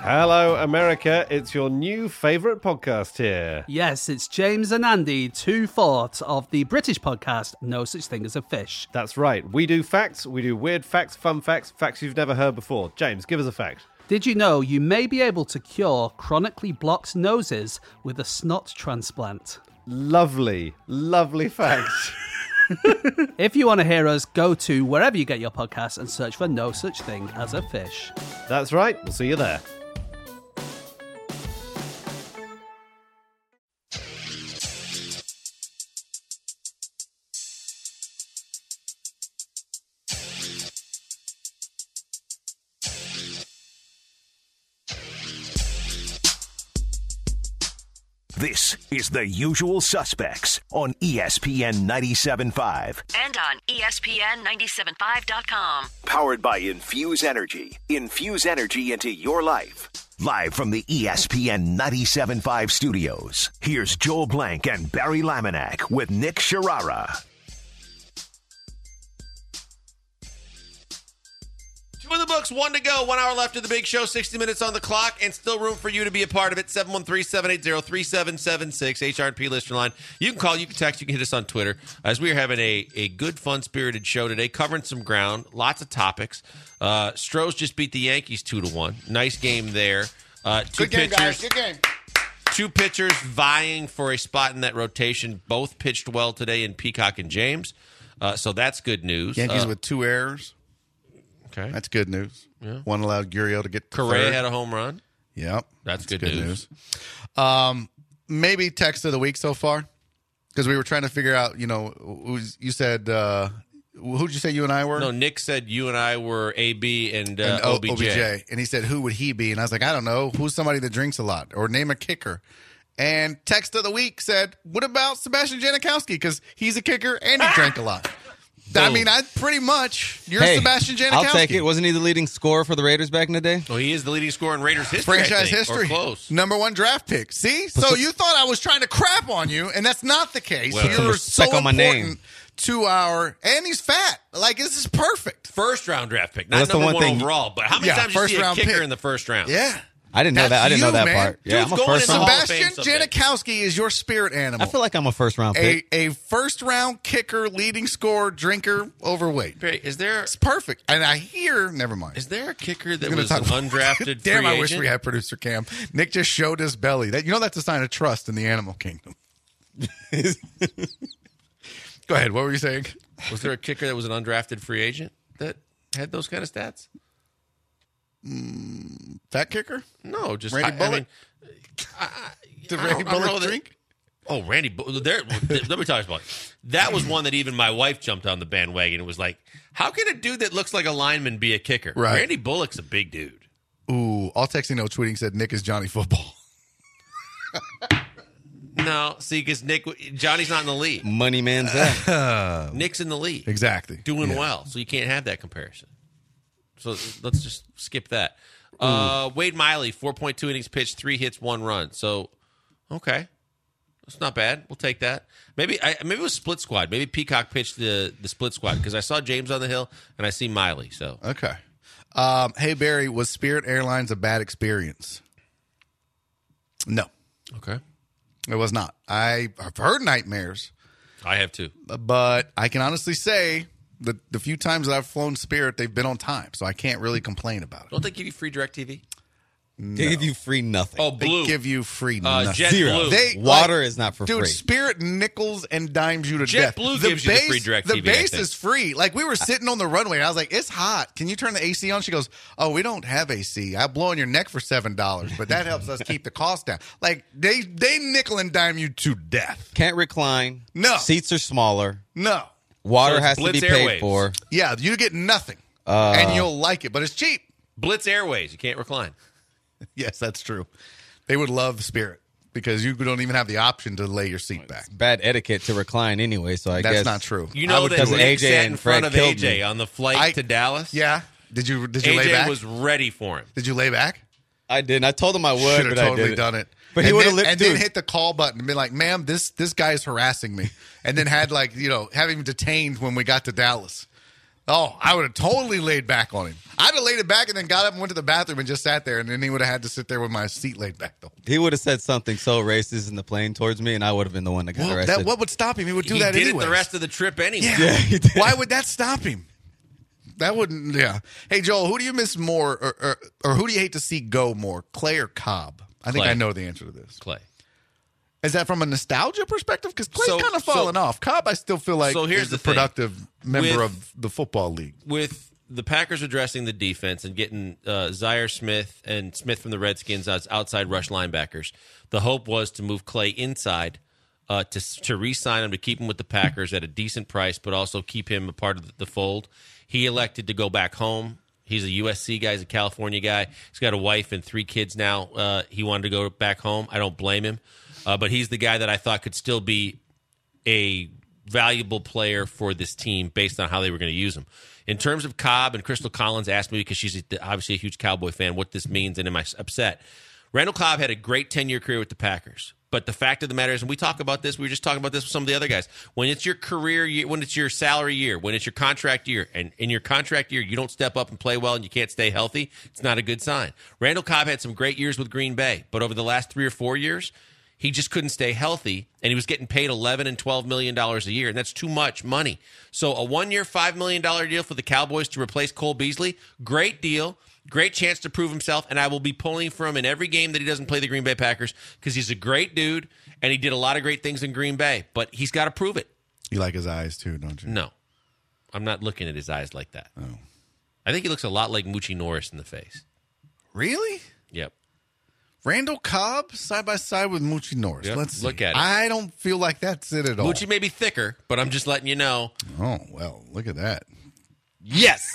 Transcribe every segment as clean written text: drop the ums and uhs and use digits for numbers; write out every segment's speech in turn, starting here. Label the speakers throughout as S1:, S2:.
S1: Hello, America. It's your new favourite podcast here.
S2: Yes, it's James and Andy, 2/4 of the British podcast No Such Thing as a Fish.
S1: That's right. We do facts. We do weird facts, fun facts, facts you've never heard before. James, give us a fact.
S2: Did you know you may be able to cure chronically blocked noses with a snot transplant?
S1: Lovely, lovely fact.
S2: If you want to hear us, go to wherever you get your podcasts and search for No Such Thing as a Fish.
S1: That's right. We'll see you there.
S3: This is The Usual Suspects on ESPN 97.5.
S4: And on ESPN975.com.
S3: Powered by Infuse Energy. Infuse energy into your life. Live from the ESPN 97.5 studios, here's Joel Blank and Barry Laminack with Nick Sharara.
S5: Two in the books, one to go, 1 hour left of the big show, 60 minutes on the clock, and still room for you to be a part of it. 713-780-3776, HR&P listener line. You can call, you can text, you can hit us on Twitter. As we are having a good, fun-spirited show today, covering some ground, lots of topics. Stros just beat the Yankees 2-1. Nice game there.
S6: Good game, guys. Good game.
S5: Two pitchers vying for a spot in that rotation. Both pitched well today in Peacock and James. So that's good news.
S6: Yankees with 2 errors.
S5: Okay.
S6: That's good news.
S5: Yeah.
S6: One allowed Gurriel to get
S5: Correa
S6: third.
S5: had a home run.
S6: Yep.
S5: That's good news.
S6: Maybe text of the week so far, because we were trying to figure out, you said, who'd you say you and I were?
S5: No, Nick said you and I were AB and OBJ.
S6: And he said, who would he be? And I was like, I don't know. Who's somebody that drinks a lot? Or name a kicker. And text of the week said, what about Sebastian Janikowski? Because he's a kicker and he drank a lot. I mean, you're Sebastian Janikowski.
S7: I'll take it. Wasn't he the leading scorer for the Raiders back in the day?
S5: Well, he is the leading scorer in Raiders history.
S6: Franchise history.
S5: Or close.
S6: Number 1 draft pick. See? So you thought I was trying to crap on you, and that's not the case.
S5: Well,
S6: You're so
S7: on my
S6: important
S7: name.
S6: to our... And he's fat. Like, this is perfect.
S5: First round draft pick. Not
S7: That's the
S5: number
S7: one
S5: one
S7: thing-
S5: overall, but how many times you see a
S6: first-round
S5: kicker
S6: pick.
S5: in the first round?
S6: Yeah.
S7: I didn't know that. I didn't know that
S6: man.
S7: part. Yeah,
S5: Dude's
S7: I'm a
S5: going
S7: first
S5: in the
S7: round.
S5: Hall of Fame
S6: Sebastian
S5: someday.
S6: Janikowski is your spirit animal.
S7: I feel like I'm a first round pick.
S6: A first-round kicker, leading scorer, drinker, overweight.
S5: Barry, is there
S6: It's perfect. And I hear... Never mind.
S5: a kicker that
S6: We're gonna
S5: was an
S6: talk about-
S5: undrafted
S6: Damn,
S5: free
S6: I wish
S5: agent?
S6: we had producer Cam. Nick just showed his belly. That's a sign of trust in the animal kingdom. Go ahead. What were you saying?
S5: Was there a kicker that was an undrafted free agent that had those kind of stats?
S6: Fat kicker?
S5: No, just
S6: Randy Bullock? Did Randy Bullock drink?
S5: Oh, Randy Bullock. Let me tell you about it. That was one that even my wife jumped on the bandwagon. It was like, how can a dude that looks like a lineman be a kicker?
S6: Right.
S5: Randy Bullock's a big dude.
S6: Ooh, all texting, no tweeting said Nick is Johnny Football.
S5: No, see, because Johnny's not in the league.
S7: Money man's that.
S5: Nick's in the league.
S6: Exactly.
S5: Doing well, so you can't have that comparison. So let's just skip that. Wade Miley, 4.2 innings pitched, 3 hits, 1 run. So, okay. That's not bad. We'll take that. Maybe it was split squad. Maybe Peacock pitched the split squad because I saw James on the hill and I see Miley. So
S6: Okay. Hey, Barry, was Spirit Airlines a bad experience? No,
S5: okay,
S6: it was not. I've heard nightmares,
S5: I have too.
S6: but I can honestly say the few times that I've flown Spirit, they've been on time, so I can't really complain about it.
S5: Don't they give you free DirecTV?
S7: They give you free nothing.
S5: Oh,
S6: They
S5: Blue.
S6: give you free nothing.
S5: JetBlue.
S7: Zero. Water is not for
S6: dude,
S7: free.
S6: Spirit nickels and dimes you to death.
S5: JetBlue gives you the free DirecTV,
S6: The
S5: I
S6: base
S5: think.
S6: is free. Like, we were sitting on the runway, and I was like, it's hot. Can you turn the AC on? She goes, oh, we don't have AC. I blow on your neck for $7, but that helps us keep the cost down. Like, they nickel and dime you to death.
S7: Can't recline.
S6: No.
S7: Seats are smaller.
S6: No.
S7: Water
S5: So it's
S7: has to
S5: Blitz
S7: be paid
S5: Airwaves.
S7: for.
S6: Yeah, you get nothing, and you'll like it, but it's cheap.
S5: Blitz Airways. You can't recline.
S6: Yes, that's true. They would love Spirit because you don't even have the option to lay your seat back.
S7: Bad etiquette to recline anyway, so I guess.
S6: That's not true.
S5: You know that
S7: because
S5: Nick
S7: AJ
S5: sat in
S7: and
S5: front
S7: Fred
S5: of
S7: killed
S5: AJ
S7: me.
S5: on the flight to Dallas?
S6: Yeah. Did you lay
S5: AJ
S6: back?
S5: was ready for him.
S6: Did you lay back?
S7: I didn't. I told him I would,
S6: Should have
S7: but I
S6: totally
S7: didn't.
S6: done it.
S7: But he
S6: And
S7: would have
S6: then-
S7: lived.
S6: and then hit the call button and be like, "Ma'am, this guy is harassing me," and then had have him detained when we got to Dallas. Oh, I would have totally laid back on him. I'd have laid it back and then got up and went to the bathroom and just sat there, and then he would have had to sit there with my seat laid back, though.
S7: He would have said something so racist in the plane towards me, and I would have been the one that got arrested.
S6: What would stop him? He would do
S5: He
S6: that
S5: did
S6: anyway.
S5: it the rest of the trip anyway.
S6: Yeah,
S7: he did.
S6: Why would that stop him? That wouldn't, yeah. Hey, Joel, who do you miss more, or who do you hate to see go more, Clay or Cobb? I think
S5: Clay.
S6: I know the answer to this.
S5: Clay.
S6: Is that from a nostalgia perspective? Because Clay's
S5: So-
S6: kind of fallen off. Cobb, I still feel like
S5: So here's
S6: is
S5: the
S6: a
S5: thing.
S6: productive member
S5: With-
S6: of the football league.
S5: With the Packers addressing the defense and getting Zaire Smith and Smith from the Redskins as outside rush linebackers, the hope was to move Clay inside to re-sign him, to keep him with the Packers at a decent price, but also keep him a part of the fold. He elected to go back home. He's a USC guy. He's a California guy. He's got a wife and 3 kids now. He wanted to go back home. I don't blame him. But he's the guy that I thought could still be a valuable player for this team based on how they were going to use him. In terms of Cobb, and Crystal Collins asked me, because she's obviously a huge Cowboy fan, what this means, and am I upset? Randall Cobb had a great 10-year career with the Packers. But the fact of the matter is, and we talk about this, we were just talking about this with some of the other guys, when it's your career year, when it's your salary year, when it's your contract year, and in your contract year you don't step up and play well and you can't stay healthy, it's not a good sign. Randall Cobb had some great years with Green Bay, but over the last 3 or 4 years, he just couldn't stay healthy, and he was getting paid $11 and $12 million a year, and that's too much money. So a 1-year, $5 million deal for the Cowboys to replace Cole Beasley, great deal, great chance to prove himself, and I will be pulling for him in every game that he doesn't play the Green Bay Packers because he's a great dude, and he did a lot of great things in Green Bay, but he's got to prove it.
S6: You like his eyes, too, don't you?
S5: No, I'm not looking at his eyes like that.
S6: Oh.
S5: I think he looks a lot like Moochie Norris in the face.
S6: Really?
S5: Yep.
S6: Randall Cobb side by side with Moochie Norris.
S5: Yep,
S6: Let's see.
S5: look at it.
S6: I don't feel like that's it at all.
S5: Moochie may be thicker, but I'm just letting you know.
S6: Oh, well, look at that.
S7: Yes.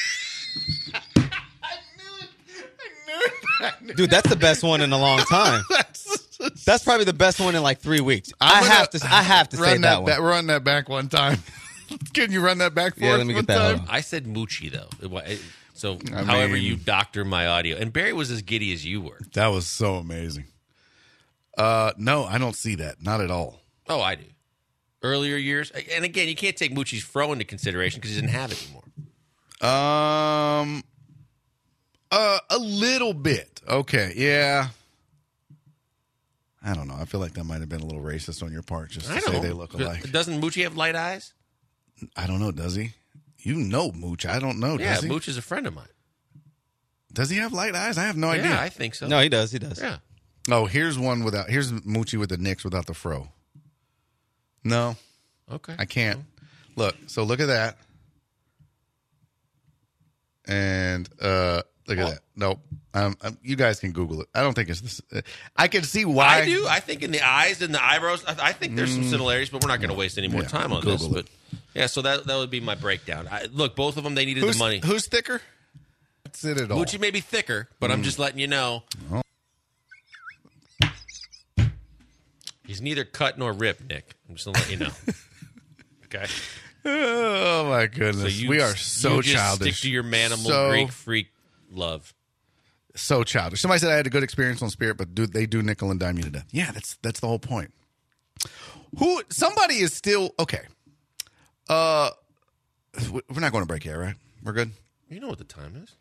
S7: Dude, that's the best one in a long time. That's probably the best one in like 3 weeks. I have to say
S6: run
S7: that one.
S6: Run that back one time. Can you run that back for
S7: Yeah,
S6: us
S7: let me
S6: one
S7: get that
S6: time?
S7: one.
S5: I said Moochie, though. So,
S6: I
S5: however
S6: mean-
S5: you doctor my audio. And Barry was as giddy as you were.
S6: That was so amazing. No, I don't see that. Not at all.
S5: Oh, I do. Earlier years. And again, you can't take Moochie's fro into consideration because he doesn't have it anymore.
S6: A little bit. Okay, yeah. I don't know. I feel like that might have been a little racist on your part just to
S5: I
S6: say
S5: know.
S6: they look alike.
S5: Doesn't Moochie have light eyes?
S6: I don't know. Does he? You know Mooch. I don't know.
S5: Yeah,
S6: Does he?
S5: Mooch is a friend of mine.
S6: Does he have light eyes? I have no idea.
S5: Yeah, I think so.
S7: No, he does. He does.
S5: Yeah.
S6: Oh, here's Moochie with the Knicks without the fro. No,
S5: Okay.
S6: I can't. Look at that. And look at that. Nope. You guys can Google it. I don't think it's this. I can see why.
S5: I do. I think in the eyes and the eyebrows, I think there's some similarities, but we're not going to waste any more time on
S6: Google
S5: this.
S6: it.
S5: But yeah, so that would be my breakdown. Look, both of them, they needed the money.
S6: Who's thicker? That's it at all.
S5: Moochie may be thicker, but I'm just letting you know.
S6: Oh.
S5: He's neither cut nor ripped, Nick. I'm just going to let you know. Okay?
S6: Oh my goodness, we are so
S5: you just
S6: childish.
S5: Stick to your manimal
S6: So-
S5: Greek freak love.
S6: So childish. Somebody said I had a good experience on Spirit, but they do nickel and dime you to death. Yeah, that's the whole point. Somebody is still okay. We're not going to break yet, right? We're good.
S5: You know what the time is.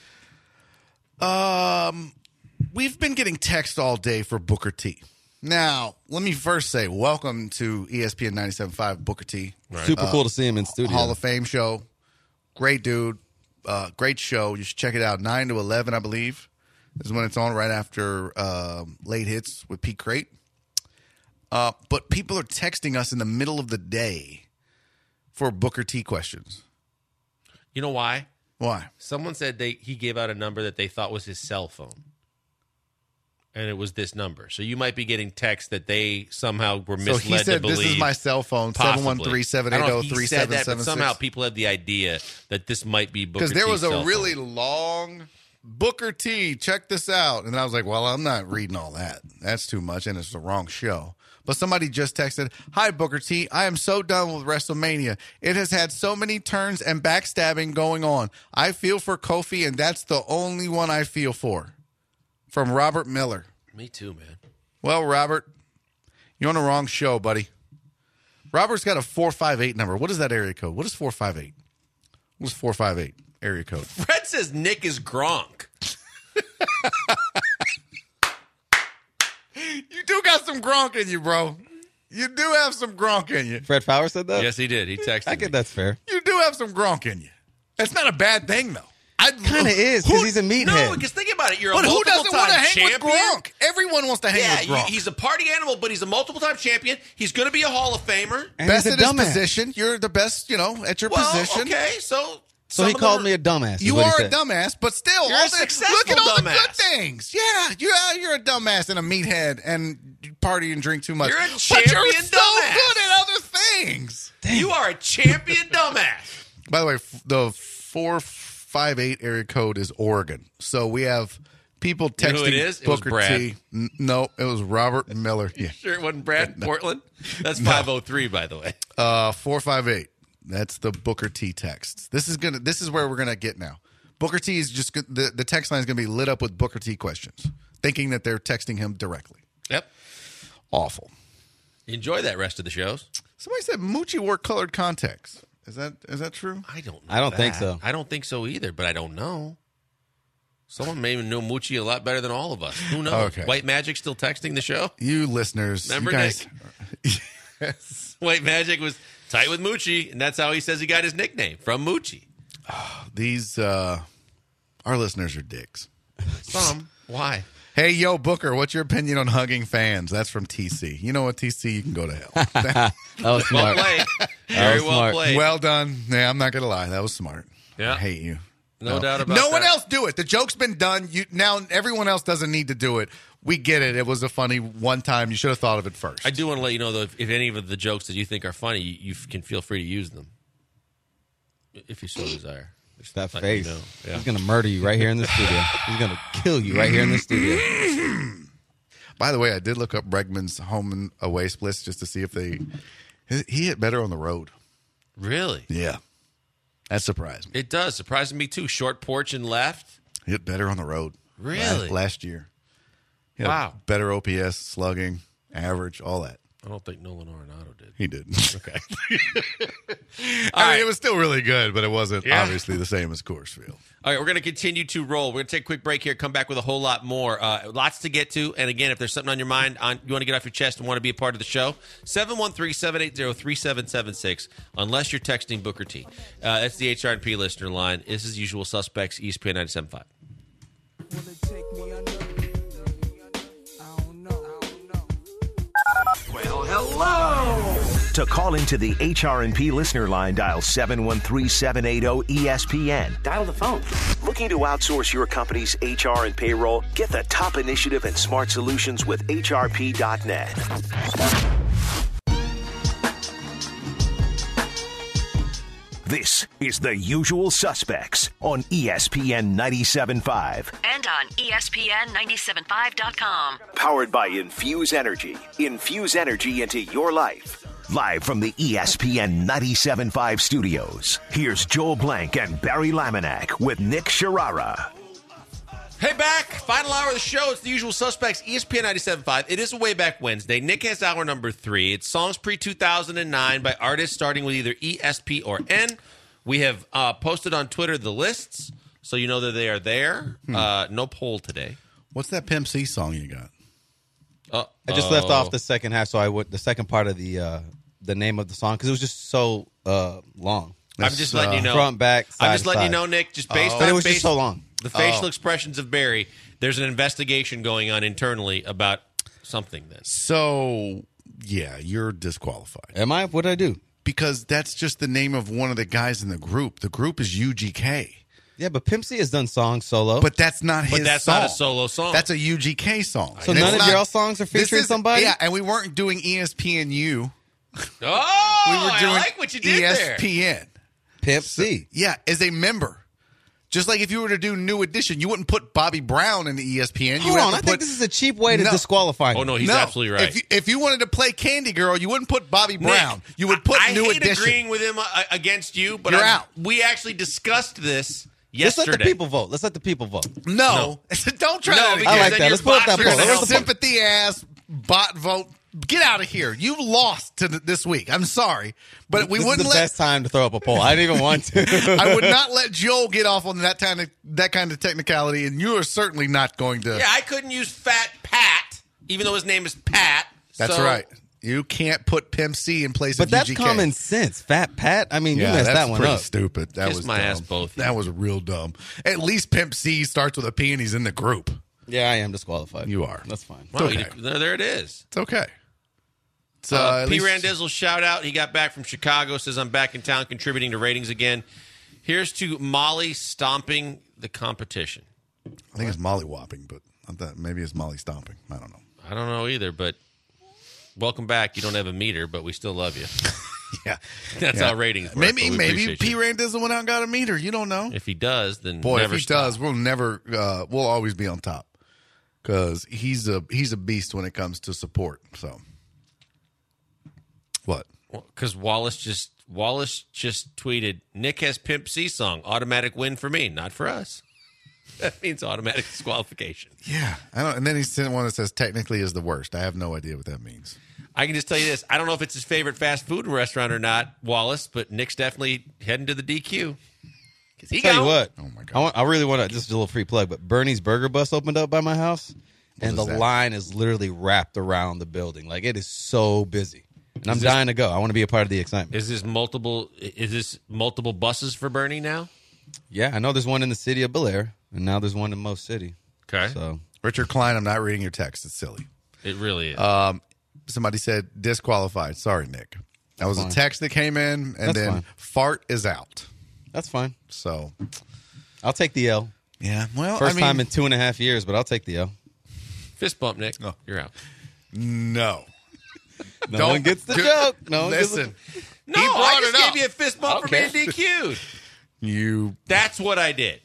S6: We've been getting text all day for Booker T. Now, let me first say, welcome to ESPN 97.5 Booker T.
S7: Super cool to see him in studio.
S6: Hall of Fame show. Great dude. Great show. You should check it out. 9 to 11, I believe, is when it's on right after Late Hits with Pete Crate. But people are texting us in the middle of the day for Booker T questions.
S5: You know why?
S6: Why?
S5: Someone said he gave out a number that they thought was his cell phone. And it was this number. So you might be getting texts that they somehow were misled
S6: So he said,
S5: to believe.
S6: this is my cell phone,
S5: Possibly.
S6: 713-780-3776.
S5: I don't know if he said that, but somehow people had the idea that this might be Booker T's
S6: Because there was
S5: cell
S6: a really
S5: phone.
S6: long Booker T, check this out. And I was like, well, I'm not reading all that. That's too much, and it's the wrong show. But somebody just texted, hi, Booker T. I am so done with WrestleMania. It has had so many turns and backstabbing going on. I feel for Kofi, and that's the only one I feel for. From Robert Miller.
S5: Me too, man.
S6: Well, Robert, you're on the wrong show, buddy. Robert's got a 458 number. What is that area code? What is 458? was 458 area code.
S5: Fred says Nick is Gronk.
S6: You do got some Gronk in you, bro. You do have some Gronk in you.
S7: Fred Fowler said that?
S5: Yes, he did. He texted
S7: I
S5: me.
S7: get that's fair.
S6: You do have some Gronk in you. That's not a bad thing, though.
S7: Kind of is, because he's a meathead.
S5: No, because think about it. You're
S6: But
S5: a
S6: who doesn't want to
S5: multiple-time
S6: hang
S5: champion.
S6: with Gronk? Everyone wants to hang with Gronk.
S5: He's a party animal, but he's a multiple-time champion. He's going to be a Hall of Famer.
S7: And
S6: best
S7: he's
S6: at
S7: a
S6: his
S7: dumbass.
S6: position. You're the best, at your
S5: Well,
S6: position.
S5: okay, so
S7: So he called me a dumbass. is
S6: You
S7: what he
S6: are a
S7: said.
S6: dumbass, but still,
S5: You're a successful
S6: look at all the
S5: dumbass.
S6: good things. Yeah, you're a dumbass and a meathead, and you party and drink too much.
S5: You're a
S6: but
S5: champion
S6: you're so
S5: dumbass.
S6: good at other things.
S5: You are a champion dumbass.
S6: By the way, the 458 area code is Oregon. So we have people texting
S5: You know who it is? It was
S6: Booker
S5: Brad.
S6: T. No, it was Robert Miller. Yeah.
S5: Sure it wasn't Brad in Portland? That's 503, by the way.
S6: 458. That's the Booker T text. This is where we're gonna get now. Booker T is just the text line is gonna be lit up with Booker T questions, thinking that they're texting him directly.
S5: Yep.
S6: Awful.
S5: Enjoy that rest of the shows.
S6: Somebody said Moochie wore colored contacts. Is that true?
S5: I don't know.
S7: I don't think
S5: that.
S7: so.
S5: I don't think so either, but I don't know. Someone may even know Moochie a lot better than all of us. Who knows?
S6: Okay.
S5: White Magic still texting the show?
S6: You listeners,
S5: Remember,
S6: you guys.
S5: Nick? White Magic was tight with Moochie, and that's how he says he got his nickname, from Moochie.
S6: These our listeners are dicks.
S5: Some. Why?
S6: Hey, yo, Booker, what's your opinion on hugging fans? That's from TC. You know what, TC? You can go to hell.
S7: That was
S5: Well
S7: smart.
S5: played. Very well
S7: smart.
S5: played.
S6: Well done. Yeah, I'm not going to lie. That was smart.
S5: Yeah.
S6: I hate you.
S5: No doubt about
S6: No one
S5: that.
S6: else do it. The joke's been done. Now everyone else doesn't need to do it. We get it. It was a funny one time. You should have thought of it first.
S5: I do want to let you know, though, if any of the jokes that you think are funny, you can feel free to use them if you so desire. Just
S7: That
S5: let
S7: face.
S5: you know. Yeah.
S7: He's going to murder you right here in the studio. He's going to kill you right here in the studio.
S6: By the way, I did look up Bregman's home and away splits just to see if he hit better on the road.
S5: Really?
S6: Yeah. That surprised me.
S5: It does. Surprising me, too. Short porch and left.
S6: He hit better on the road.
S5: Really?
S6: Last year. He had
S5: Wow.
S6: better OPS, slugging, average, all that.
S5: I don't think Nolan Arenado did.
S6: He did.
S5: Okay.
S6: I mean, it was still really good, but it wasn't obviously the same as Coors Field.
S5: All right, we're going to continue to roll. We're going to take a quick break here, come back with a whole lot more. Lots to get to. And again, if there's something on your mind, you want to get off your chest and want to be a part of the show, 713-780-3776, unless you're texting Booker T. That's the HR&P listener line. This is Usual Suspects, ESPN 97.5.
S3: Well, hello. To call into the HR&P listener line, dial 713-780-ESPN.
S4: Dial the phone.
S3: Looking to outsource your company's HR and payroll? Get the top initiative and smart solutions with HRP.net. This is The Usual Suspects on ESPN 97.5.
S8: And on ESPN975.com.
S3: Powered by Infuse Energy. Infuse energy into your life. Live from the ESPN 97.5 studios, here's Joel Blank and Barry Laminack with Nick Sharara.
S5: Hey, back. Final hour of the show. It's The Usual Suspects, ESPN 97.5. It is a Way Back Wednesday. Nick has hour number 3. It's songs pre-2009 by artists starting with either E, S, P, or N. We have posted on Twitter the lists, so you know that they are there. No poll today.
S6: What's that Pimp C song you got?
S7: I just left off the second half, so the second part of the name of the song, because it was just so long.
S5: I'm just letting you know.
S7: Front, back, side
S5: I'm just
S7: to
S5: letting you
S7: side.
S5: know, Nick, just based
S7: But
S5: on
S7: it was just so long.
S5: the facial expressions of Barry, there's an investigation going on internally about something then.
S6: So, yeah, you're disqualified.
S7: Am I? What did I do?
S6: Because that's just the name of one of the guys in the group. The group is UGK.
S7: Yeah, but Pimp C has done songs solo.
S6: But that's not his
S5: But that's
S6: song.
S5: not a solo song.
S6: That's a UGK song.
S7: so
S6: And
S7: none
S6: it's
S7: of
S6: not-
S7: your songs are
S6: this
S7: featuring
S6: is-
S7: somebody?
S6: Yeah, and we weren't doing ESPNU.
S5: Oh,
S6: We were doing
S5: I like what you did there.
S6: ESPN.
S7: Pimp C.
S6: Yeah, as a member. Just like if you were to do New Edition, you wouldn't put Bobby Brown in the ESPN. You
S7: Hold
S6: would have
S7: on,
S6: to
S7: I
S6: put,
S7: think this is a cheap way to
S6: No.
S7: disqualify
S5: Oh,
S7: him.
S5: no, he's absolutely right.
S6: If you wanted to play Candy Girl, you wouldn't put Bobby Brown.
S5: Nick,
S6: You would put
S5: I
S6: New
S5: hate
S6: Edition.
S5: agreeing with him against you, but
S6: You're out.
S5: we actually discussed this
S7: Let's
S5: yesterday.
S7: let the people vote. Let's let the people vote.
S6: No. Don't try
S5: No,
S6: that
S5: because
S6: again.
S7: I like
S5: then
S7: that.
S5: your
S7: Let's put up
S5: bots
S7: that
S5: are
S7: poll.
S5: gonna
S6: You're a
S7: Let's
S5: help
S7: put-
S6: sympathy ass bot vote get out of here. You lost this week. I'm sorry, but we
S7: This
S6: wouldn't
S7: is the best time to throw up a poll. I didn't even want to.
S6: I would not let Joel get off on that kind of technicality, and you are certainly not going to.
S5: Yeah, I couldn't use Fat Pat, even though his name is Pat.
S6: That's
S5: so-
S6: right. You can't put Pimp C in place
S7: But
S6: of
S7: that's
S6: UGK.
S7: common sense. Fat Pat. I mean, you messed
S6: that's
S7: that one
S6: pretty
S7: up.
S6: stupid. That
S5: Kiss
S6: was
S5: my
S6: dumb.
S5: ass, both of you.
S6: That was real dumb. At least Pimp C starts with a P and he's in the group.
S7: Yeah, I am disqualified.
S6: You are.
S7: That's fine.
S5: Wow,
S6: okay.
S5: there it is.
S6: It's okay.
S5: P. Randizzle shout out. He got back from Chicago. Says I'm back in town, contributing to ratings again. Here's to Molly stomping the competition.
S6: I think it's Molly whopping, but I thought maybe it's Molly stomping. I don't know.
S5: I don't know either, but welcome back. You don't have a meter, but we still love you.
S6: Yeah,
S5: That's how ratings work.
S6: Maybe
S5: but we appreciate
S6: P.
S5: you.
S6: Randizzle went out and got a meter. You don't know.
S5: If he does, then
S6: Boy,
S5: never
S6: if he
S5: stop.
S6: does, we'll always be on top because he's a beast when it comes to support. So, what?
S5: Because Wallace just tweeted, Nick has Pimp C song, automatic win for me, not for us. That means automatic disqualification.
S6: Yeah, I don't. And then he sent one that says technically is the worst. I have no idea what that means.
S5: I can just tell you this. I don't know if it's his favorite fast food restaurant or not, Wallace, but Nick's definitely heading to the DQ. He
S7: Tell you
S5: gone.
S7: what.
S6: Oh my God.
S7: I really want to. Just a little free plug, but Bernie's Burger Bus opened up by my house, and the
S6: is that?
S7: line is literally wrapped around the building. Like it is so busy, and I'm dying to go. I want to be a part of the excitement.
S5: Is this multiple buses for Bernie now?
S7: Yeah, I know there's one in the city of Bel Air, and now there's one in Mo City.
S5: Okay.
S7: So
S6: Richard Klein, I'm not reading your text. It's silly.
S5: It really is.
S6: Somebody said disqualified. Sorry, Nick. That was
S7: fine.
S6: a text that came in, and
S7: That's
S6: then
S7: fine.
S6: fart is out.
S7: that's fine.
S6: So,
S7: I'll take the L.
S6: yeah. Well,
S7: First time in 2.5 years, but I'll take the L.
S5: Fist bump, Nick. You're out.
S6: no.
S7: No one gets the joke. No one gets
S6: Listen,
S5: No,
S6: He brought
S5: I just
S6: it up.
S5: gave you a fist bump for being DQ'd.
S6: you.
S5: That's what I did.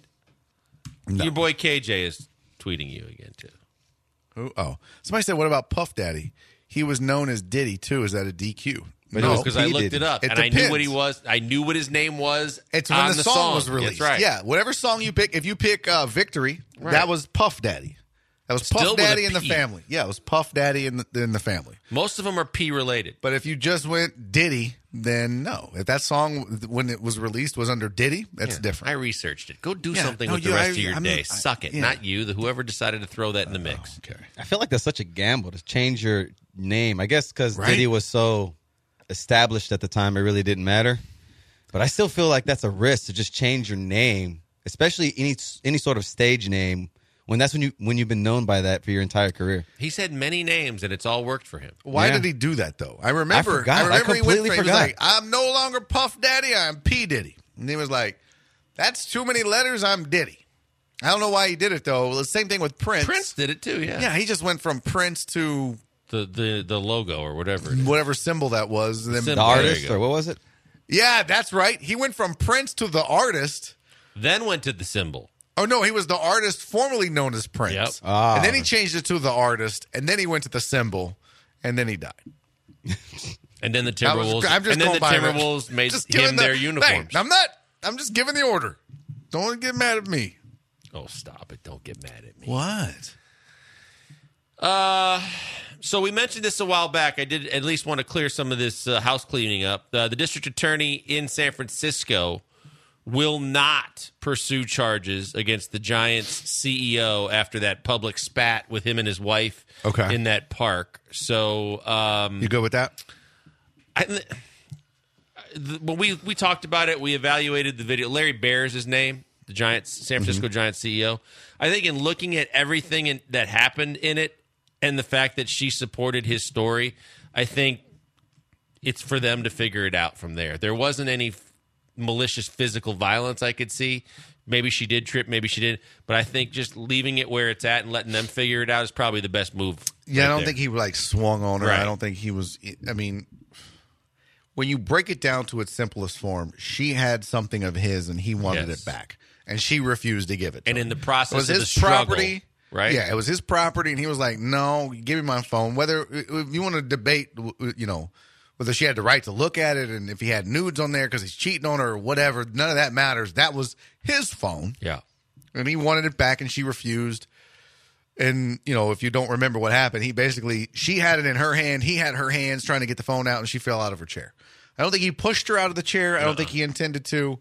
S6: No.
S5: Your boy KJ is tweeting you again, too.
S6: Oh, somebody said, "What about Puff Daddy? He was known as Diddy too. Is that a DQ?"
S7: But
S5: No,
S7: it was
S5: because I
S7: P.
S5: looked
S7: Diddy.
S5: it up,
S6: It
S5: and I knew what he
S6: depends.
S5: was. I knew what his name was.
S6: It's when
S5: on
S6: the song was released.
S5: That's right.
S6: Yeah, whatever song you pick. If you pick Victory,
S5: Right.
S6: that was Puff Daddy. That was
S5: Still
S6: Puff
S5: with a
S6: Daddy in the
S5: P.
S6: family. Yeah, it was Puff Daddy in the family.
S5: Most of them are P related.
S6: But if you just went Diddy, then no. If that song when it was released was under Diddy, that's
S5: I
S6: different.
S5: researched it. Go do
S6: Yeah,
S5: something
S6: no,
S5: with the
S6: you-
S5: rest
S6: I-
S5: of your
S6: I'm-
S5: day.
S6: I-
S5: Suck it.
S6: yeah.
S5: Not you, whoever decided to throw that in the mix.
S6: Okay.
S7: I feel like that's such a gamble to change your name. I guess because
S6: Right?
S7: Diddy was so established at the time, it really didn't matter. But I still feel like that's a risk to just change your name, especially any sort of stage name, when that's when you've been known by that for your entire career.
S5: He's had many names, and it's all worked for him.
S6: Why
S7: Yeah.
S6: did he do that though? I remember.
S7: forgot. I
S6: he went
S7: completely
S6: for, he was
S7: forgot.
S6: like, "I'm no longer Puff Daddy. I'm P Diddy." And he was like, "That's too many letters. I'm Diddy." I don't know why he did it though. The same thing with Prince.
S5: Prince did it too, yeah.
S6: Yeah, he just went from Prince to
S5: The logo or whatever it is.
S6: whatever symbol that was. And then,
S5: Symbol.
S7: The
S5: There you
S7: artist,
S5: go.
S7: or what was it?
S6: yeah, that's right. He went from Prince to the artist.
S5: Then went to the symbol.
S6: Oh no, he was the artist formerly known as Prince.
S5: Yep.
S7: Ah.
S6: And then he changed it to the artist, and then he went to the symbol, and then he died.
S5: And then the
S6: That was-
S5: Timberwolves.
S6: I'm just
S5: and then
S6: going
S5: the
S6: by that.
S5: Timberwolves made
S6: Just
S5: him
S6: giving
S5: their
S6: the-
S5: uniforms.
S6: Hey, I'm just giving the order. Don't get mad at me.
S5: Oh, stop it. Don't get mad at me.
S6: What?
S5: So we mentioned this a while back. I did at least want to clear some of this house cleaning up. The district attorney in San Francisco will not pursue charges against the Giants CEO after that public spat with him and his wife
S6: Okay.
S5: in that park. So
S6: You good with that?
S5: when we talked about it, we evaluated the video. Larry Bear is his name, the Giants, San Francisco Giants CEO. I think in looking at everything that happened in it and the fact that she supported his story, I think it's for them to figure it out from there. There wasn't any malicious physical violence I could see. Maybe she did trip, maybe she didn't. But I think just leaving it where it's at and letting them figure it out is probably the best move.
S6: Yeah,
S5: right
S6: I don't
S5: there.
S6: think he like swung on her.
S5: Right.
S6: I don't think he was. I mean, when you break it down to its simplest form, she had something of his and he wanted
S5: Yes.
S6: it back, and she refused to give it. To
S5: And
S6: him.
S5: in the process
S6: it was
S5: of
S6: his
S5: the struggle,
S6: property,
S5: right?
S6: Yeah, it was his property, and he was like, "No, give me my phone." Whether if you want to debate, whether she had the right to look at it, and if he had nudes on there because he's cheating on her or whatever, none of that matters. That was his phone.
S5: Yeah.
S6: And he wanted it back, and she refused. And, if you don't remember what happened, she had it in her hand. He had her hands trying to get the phone out, and she fell out of her chair. I don't think he pushed her out of the chair. I don't think he intended to.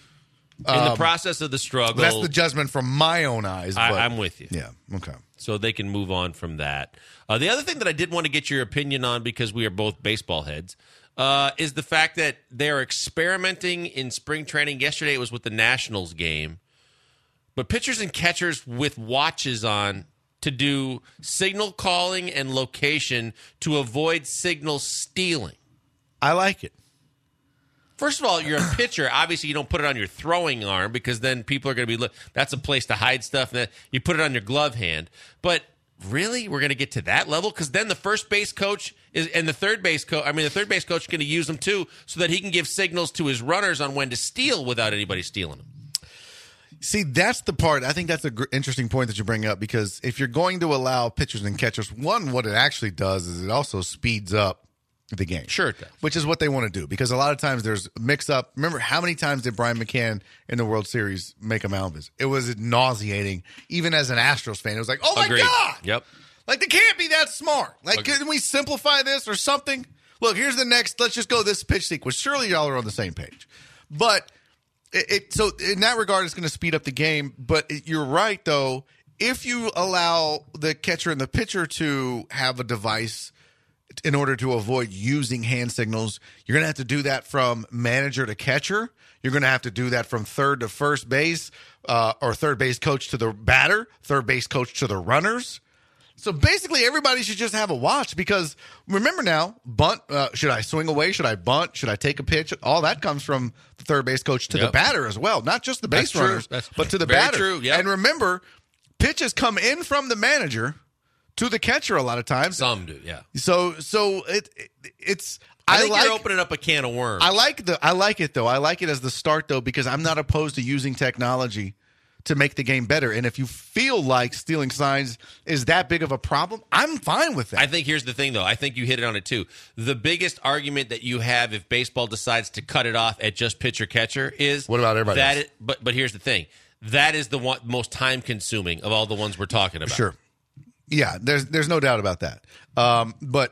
S5: In the process of the struggle.
S6: That's the judgment from my own eyes.
S5: I'm with you.
S6: Yeah, okay.
S5: So they can move on from that. The other thing that I did want to get your opinion on, because we are both baseball heads, is the fact that they're experimenting in spring training. Yesterday it was with the Nationals game. But pitchers and catchers with watches on to do signal calling and location to avoid signal stealing.
S6: I like it.
S5: First of all, you're a pitcher. Obviously, you don't put it on your throwing arm because then people are going to be that's a place to hide stuff. And you put it on your glove hand. But really, we're going to get to that level? Because then the first base coach and the third base coach. The third base coach is going to use them too, so that he can give signals to his runners on when to steal without anybody stealing them.
S6: See, that's the part. I think that's an interesting point that you bring up, because if you're going to allow pitchers and catchers, what it actually does is it also speeds up the game.
S5: Sure it does.
S6: Which is what they want to do, because a lot of times there's mix-up. Remember, how many times did Brian McCann in the World Series make a mound visit? It was nauseating. Even as an Astros fan, it was like, oh, my
S5: Agreed.
S6: God!
S5: Yep.
S6: Like, they can't be that smart. Like,
S5: Agreed.
S6: Can we simplify this or something? Look, here's the next. Let's just go this pitch sequence. Surely y'all are on the same page. But so in that regard, it's going to speed up the game. But you're right, though. If you allow the catcher and the pitcher to have a device in order to avoid using hand signals, you're going to have to do that from manager to catcher. You're going to have to do that from third to first base, or third base coach to the batter, third base coach to the runners. So basically, everybody should just have a watch, because remember now, bunt, should I swing away? Should I bunt? Should I take a pitch? All that comes from the third base coach to the batter as well, not just the base runners, but to the batter.
S5: True. Yep.
S6: And remember, pitches come in from the manager to the catcher a lot of times.
S5: Some do, yeah.
S6: So it's.
S5: I think you're opening up a can of worms.
S6: I like it though. I like it as the start though, because I'm not opposed to using technology to make the game better. And if you feel like stealing signs is that big of a problem, I'm fine with that.
S5: I think here's the thing, though. I think you hit it on it, too. The biggest argument that you have if baseball decides to cut it off at just pitcher-catcher is...
S6: What about everybody else?
S5: But here's the thing. That is the one most time-consuming of all the ones we're talking about.
S6: Sure. Yeah, there's no doubt about that. But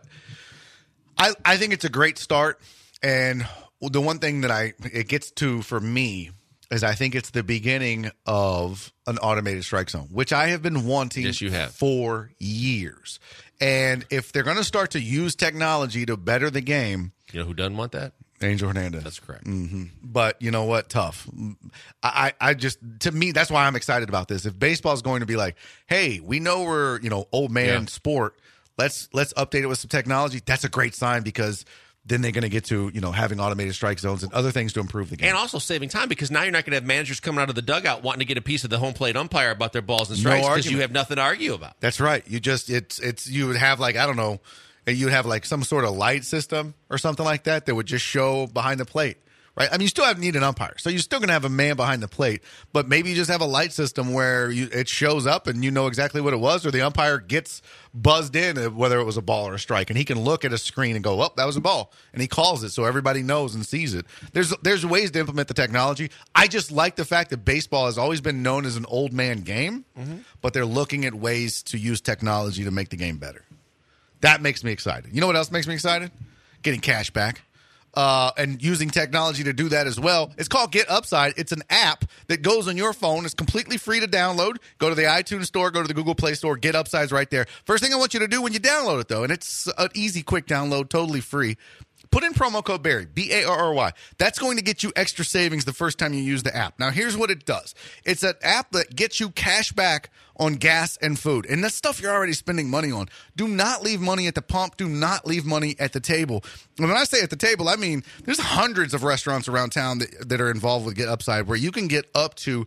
S6: I think it's a great start. And the one thing that it gets to for me is I think it's the beginning of an automated strike zone, which I have been wanting for years. And if they're going to start to use technology to better the game...
S5: You know who doesn't want that?
S6: Angel Hernandez.
S5: That's correct.
S6: Mm-hmm. But you know what? Tough. I just, to me, that's why I'm excited about this. If baseball is going to be like, hey, we know we're, old man sport. Let's update it with some technology. That's a great sign, because then they're going to get to, having automated strike zones and other things to improve the game.
S5: And also saving time, because now you're not going to have managers coming out of the dugout wanting to get a piece of the home plate umpire about their balls and strikes, because you have nothing to argue about.
S6: That's right. You just, you would have you'd have like some sort of light system or something like that would just show behind the plate, right? You still need an umpire. So you're still going to have a man behind the plate, but maybe you just have a light system where it shows up and you know exactly what it was, or the umpire gets buzzed in, whether it was a ball or a strike, and he can look at a screen and go, oh, that was a ball, and he calls it so everybody knows and sees it. There's ways to implement the technology. I just like the fact that baseball has always been known as an old man game, but they're looking at ways to use technology to make the game better. That makes me excited. You know what else makes me excited? Getting cash back. And using technology to do that as well. It's called Get Upside. It's an app that goes on your phone. It's completely free to download. Go to the iTunes Store, go to the Google Play Store. Get Upside's right there. First thing I want you to do when you download it, though, and it's an easy, quick download, totally free, put in promo code Barry, B-A-R-R-Y. That's going to get you extra savings the first time you use the app. Now, here's what it does. It's an app that gets you cash back on gas and food. And that's stuff you're already spending money on. Do not leave money at the pump. Do not leave money at the table. And when I say at the table, I mean there's hundreds of restaurants around town that are involved with Get Upside where you can get up to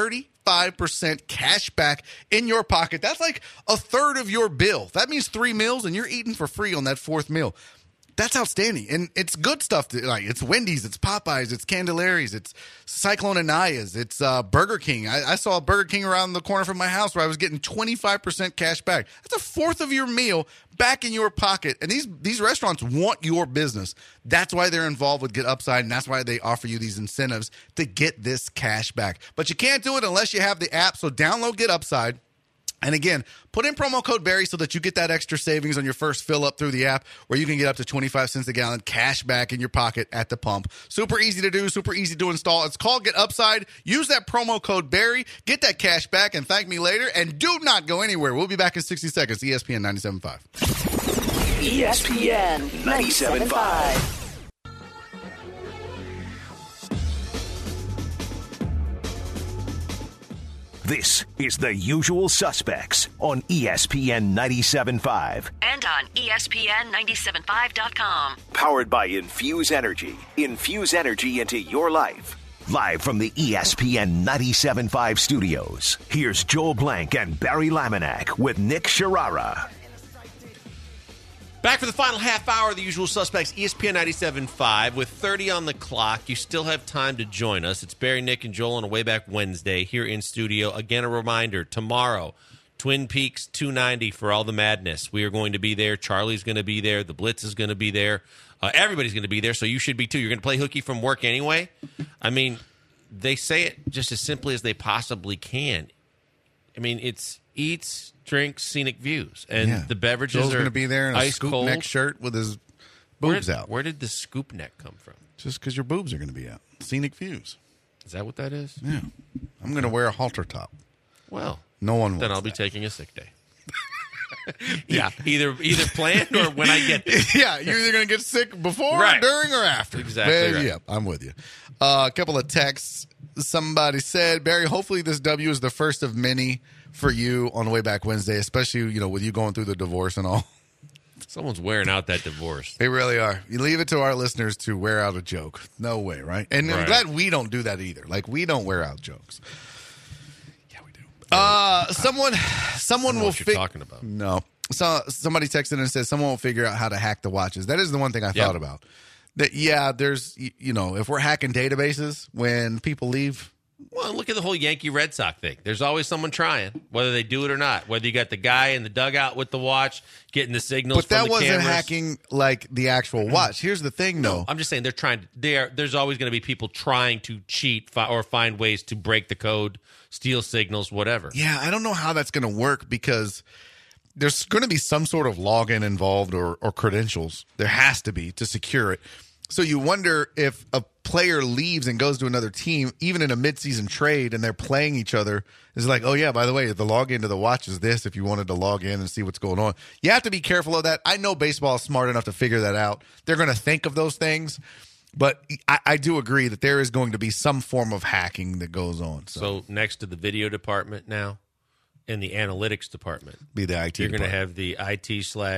S6: 35% cash back in your pocket. That's like a third of your bill. That means 3 meals, and you're eating for free on that fourth meal. That's outstanding. And it's good stuff. It's Wendy's, it's Popeyes, it's Candelari's, it's Cyclone Anaya's, it's Burger King. I saw a Burger King around the corner from my house where I was getting 25% cash back. That's a fourth of your meal back in your pocket. And these restaurants want your business. That's why they're involved with Get Upside, and that's why they offer you these incentives to get this cash back. But you can't do it unless you have the app. So download Get Upside. And again, put in promo code Barry so that you get that extra savings on your first fill up through the app, where you can get up to 25 cents a gallon cash back in your pocket at the pump. Super easy to do, super easy to install. It's called Get Upside. Use that promo code Barry, get that cash back, and thank me later. And do not go anywhere. We'll be back in 60 seconds. ESPN 97.5.
S3: ESPN 97.5. This is The Usual Suspects on ESPN 97.5.
S4: And on ESPN975.com.
S3: Powered by Infuse Energy. Infuse energy into your life. Live from the ESPN 97.5 studios, here's Joel Blank and Barry Laminack with Nick Sharara.
S5: Back for the final half hour of The Usual Suspects, ESPN 97.5. With 30 on the clock, you still have time to join us. It's Barry, Nick, and Joel on a Way Back Wednesday here in studio. Again, a reminder, tomorrow, Twin Peaks 290 for all the madness. We are going to be there. Charlie's going to be there. The Blitz is going to be there. Everybody's going to be there, so you should be too. You're going to play hooky from work anyway. I mean, they say it just as simply as they possibly can. I mean, it's eats, drinks, scenic views, and the beverages
S6: Joel's
S5: are
S6: going to be there in a
S5: ice
S6: scoop
S5: cold.
S6: neck shirt with his boobs out.
S5: Where did the scoop neck come from?
S6: Just because your boobs are going to be out. Scenic views.
S5: Is that what that is?
S6: Yeah. I'm going to wear a halter top.
S5: Well,
S6: No one
S5: then
S6: wants
S5: I'll be
S6: that.
S5: taking a sick day.
S6: Yeah.
S5: either planned or when I get there.
S6: Yeah, you're either going to get sick before,
S5: Right.
S6: during, or after.
S5: Exactly right.
S6: Yeah, I'm with you. A couple of texts. Somebody said, Barry, hopefully this W is the first of many for you on Way Back Wednesday, especially, with you going through the divorce and all.
S5: Someone's wearing out that divorce.
S6: They really are. You leave it to our listeners to wear out a joke. No way, right? And I'm
S5: Right.
S6: glad we don't do that either. Like, we don't wear out jokes. Yeah, we do. Someone will
S5: what you're talking about.
S6: No. So somebody texted and said someone will figure out how to hack the watches. That is the one thing I thought about. That there's if we're hacking databases when people leave.
S5: Well, look at the whole Yankee Red Sox thing. There's always someone trying, whether they do it or not. Whether you got the guy in the dugout with the watch, getting the signals
S6: But that
S5: from the
S6: wasn't
S5: cameras.
S6: hacking like the actual watch. Here's the thing, though.
S5: I'm just saying they're trying. There's always going to be people trying to cheat or find ways to break the code, steal signals, whatever.
S6: Yeah, I don't know how that's going to work because there's going to be some sort of login involved or credentials. There has to be to secure it. So you wonder if a player leaves and goes to another team, even in a midseason trade, and they're playing each other, it's like, oh, yeah, by the way, the login to the watch is this if you wanted to log in and see what's going on. You have to be careful of that. I know baseball is smart enough to figure that out. They're going to think of those things. But I do agree that there is going to be some form of hacking that goes on.
S5: So next to the video department now and the analytics department,
S6: Be the IT
S5: you're going to
S6: department.
S5: have the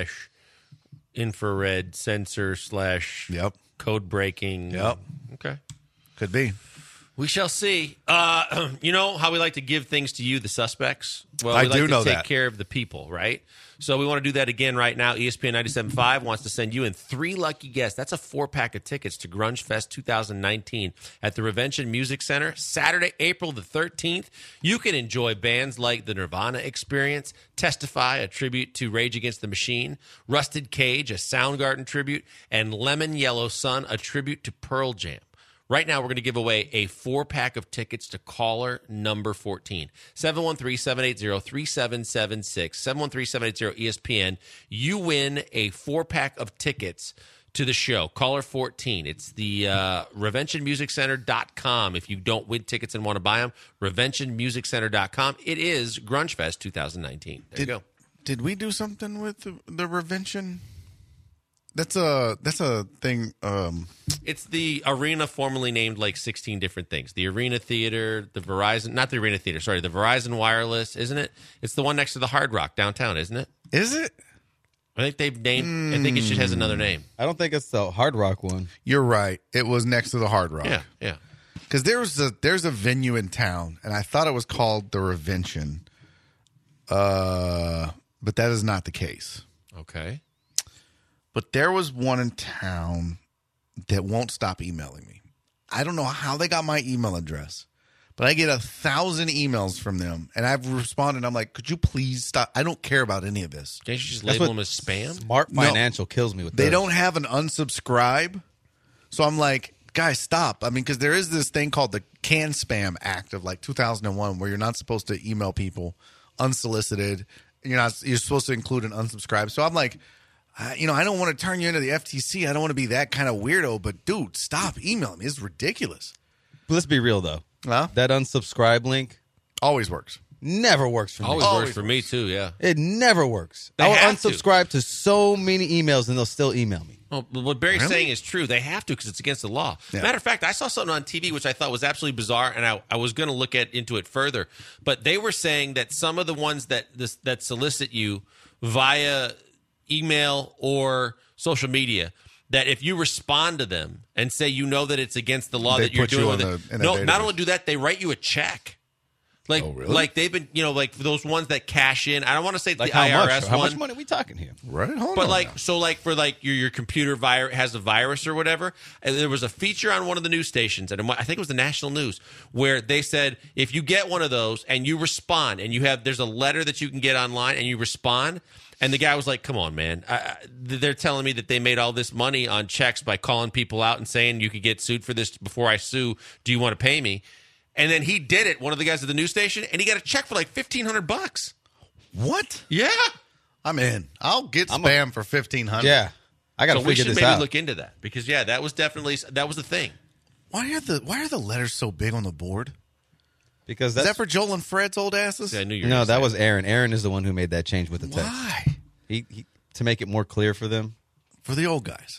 S5: IT/infrared sensor/
S6: Yep.
S5: code breaking.
S6: Yep.
S5: Okay.
S6: Could be.
S5: We shall see. You know how we like to give things to you, the suspects? Well,
S6: I
S5: we like
S6: do
S5: to
S6: know
S5: take
S6: that.
S5: care of the people, right? So we want to do that again right now. ESPN 97.5 wants to send you in 3 lucky guests. That's a 4-pack of tickets to Grunge Fest 2019 at the Revention Music Center, Saturday, April the 13th. You can enjoy bands like the Nirvana Experience, Testify, a tribute to Rage Against the Machine, Rusted Cage, a Soundgarden tribute, and Lemon Yellow Sun, a tribute to Pearl Jam. Right now, we're going to give away a 4-pack of tickets to caller number 14. 713-780-3776. 713-780-ESPN. You win a 4-pack of tickets to the show. Caller 14. It's the ReventionMusicCenter.com. If you don't win tickets and want to buy them, ReventionMusicCenter.com. It is Grunge Fest 2019. There you go.
S6: Did we do something with the Revention? That's a thing.
S5: It's the arena formerly named like 16 different things. The Arena Theater, the Verizon, not the Arena Theater, sorry, the Verizon Wireless, isn't it? It's the one next to the Hard Rock downtown, isn't it?
S6: Is it?
S5: I think they've named, I think it should has another name.
S7: I don't think it's the Hard Rock one.
S6: You're right. It was next to the Hard Rock.
S5: Yeah.
S6: Because there's a venue in town, and I thought it was called the Revention. But that is not the case.
S5: Okay.
S6: But there was one in town that won't stop emailing me. I don't know how they got my email address, but I get 1,000 emails from them, and I've responded. I'm like, could you please stop? I don't care about any of this.
S5: Can't you just
S7: That's
S5: label
S7: what
S5: them as spam?
S7: Smart Financial kills me with
S6: They
S7: this.
S6: don't have an unsubscribe. So I'm like, guys, stop. I mean, because there is this thing called the Can Spam Act of like 2001 where you're not supposed to email people unsolicited. You're supposed to include an unsubscribe. So I'm like, I don't want to turn you into the FTC. I don't want to be that kind of weirdo. But dude, stop emailing me. It's ridiculous.
S7: But let's be real though.
S6: Huh?
S7: That unsubscribe link
S6: Always works.
S7: never works for me.
S5: Always works for me too. Yeah.
S7: It never works.
S5: They
S7: I will
S5: have to.
S7: unsubscribe to so many emails and they'll still email me.
S5: Oh, what Barry's
S6: Really?
S5: saying is true. They have to because it's against the law.
S6: Yeah.
S5: Matter of fact, I saw something on TV which I thought was absolutely bizarre, and I was going to look into it further. But they were saying that some of the ones that solicit you via email or social media, that if you respond to them and say that it's against the law
S6: They
S5: that you're
S6: put you
S5: doing
S6: in
S5: with
S6: a
S5: it, not
S6: database.
S5: only do that, they write you a check. Like,
S6: Oh, really?
S5: like they've been, like those ones that cash in. I don't want to say
S7: Like
S5: the
S7: how
S5: IRS
S7: much? How
S5: one.
S7: much money are we talking here?
S6: Right? Hold
S5: But
S6: on
S5: like,
S6: now.
S5: so like for like your computer has a virus or whatever, and there was a feature on one of the news stations, and I think it was the national news, where they said if you get one of those and you respond, and there's a letter that you can get online, and you respond, and the guy was like, "Come on, man, they're telling me that they made all this money on checks by calling people out and saying you could get sued for this before I sue. Do you want to pay me?" And then he did it, one of the guys at the news station, and he got a check for like $1,500.
S6: What?
S5: Yeah.
S6: I'm in. I'll get spam for $1,500.
S7: Yeah. I got to
S5: So we
S7: figure
S5: should
S7: this
S5: maybe
S7: out.
S5: look into that because that was the thing.
S6: Why are the letters so big on the board?
S7: Because
S6: Is
S7: that's
S6: that for Joel and Fred's old asses?
S5: Yeah, I knew you were
S7: no,
S5: gonna
S7: that
S5: say
S7: was Aaron. Aaron is the one who made that change with the text.
S6: Why?
S7: He to make it more clear for them.
S6: For the old guys.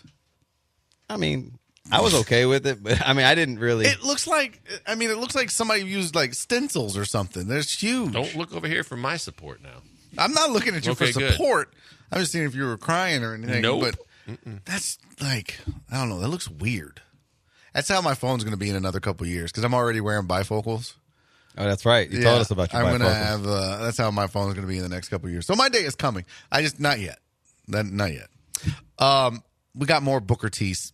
S7: I mean, I was okay with it, but I mean, I didn't really.
S6: It looks like somebody used like stencils or something. They're huge.
S5: Don't look over here for my support now.
S6: I'm not looking at you
S5: Okay,
S6: for
S5: good.
S6: support. I'm just seeing if you were crying or anything.
S5: Nope.
S6: But that's like, I don't know. That looks weird. That's how my phone's going to be in another couple of years because I'm already wearing bifocals.
S7: Oh, that's right. You told us about your
S6: I'm
S7: bifocals.
S6: going to have. That's how my phone's going to be in the next couple of years. So my day is coming. I just not yet. Not yet. We got more Booker T's.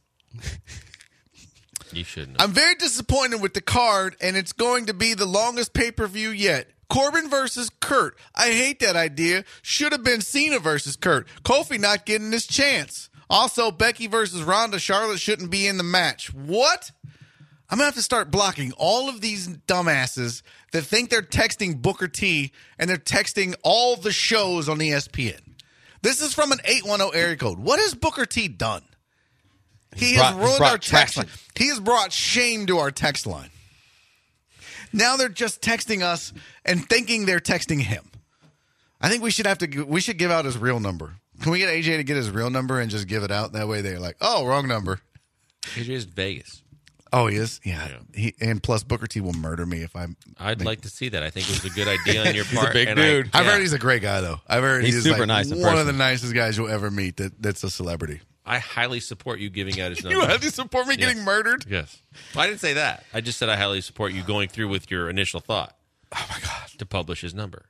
S5: You shouldn't.
S6: I'm very disappointed with the card, and it's going to be the longest pay-per-view yet. Corbin versus Kurt. I hate that idea. Should have been Cena versus Kurt. Kofi not getting this chance. Also, Becky versus Ronda. Charlotte shouldn't be in the match. What? I'm going to have to start blocking all of these dumbasses that think they're texting Booker T and they're texting all the shows on ESPN. This is from an 810 area code. What has Booker T done? He has ruined our text line. He has brought shame to our text line. Now they're just texting us and thinking they're texting him. I think we should give out his real number. Can we get AJ to get his real number and just give it out? That way they're like, oh, wrong number.
S5: AJ is Vegas.
S6: Oh, he is? Yeah. And plus Booker T will murder me if I'm.
S5: I'd like to see that. I think it was a good idea on your part.
S7: a big
S5: and
S7: dude.
S6: I've heard he's a great guy, though. I've heard
S7: He's super
S6: like
S7: nice in
S6: one of
S7: person.
S6: the nicest guys you'll ever meet that's a celebrity.
S5: I highly support you giving out his number.
S6: You highly support me getting murdered?
S5: Yes. Well, I didn't say that. I just said I highly support you going through with your initial thought.
S6: Oh, my God.
S5: To publish his number.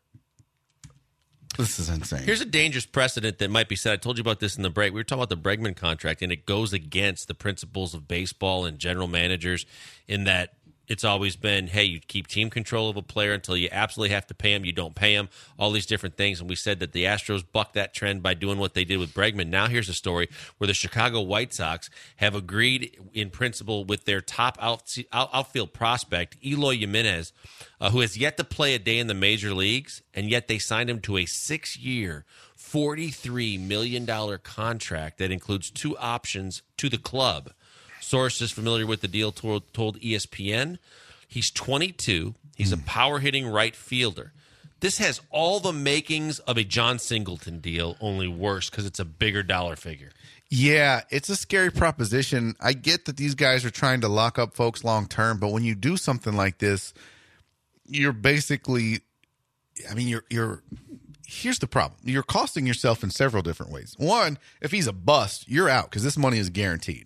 S6: This is insane.
S5: Here's a dangerous precedent that might be set. I told you about this in the break. We were talking about the Bregman contract, and it goes against the principles of baseball and general managers in that it's always been, hey, you keep team control of a player until you absolutely have to pay him. You don't pay him, all these different things. And we said that the Astros bucked that trend by doing what they did with Bregman. Now here's a story where the Chicago White Sox have agreed in principle with their top outfield prospect, Eloy Jimenez, who has yet to play a day in the major leagues, and yet they signed him to a 6-year, $43 million contract that includes 2 options to the club. Sources familiar with the deal told ESPN. He's 22. He's a power-hitting right fielder. This has all the makings of a John Singleton deal, only worse because it's a bigger dollar figure.
S6: Yeah, it's a scary proposition. I get that these guys are trying to lock up folks long term, but when you do something like this, you're basically, I mean, you're here's the problem. You're costing yourself in several different ways. One, if he's a bust, you're out because this money is guaranteed.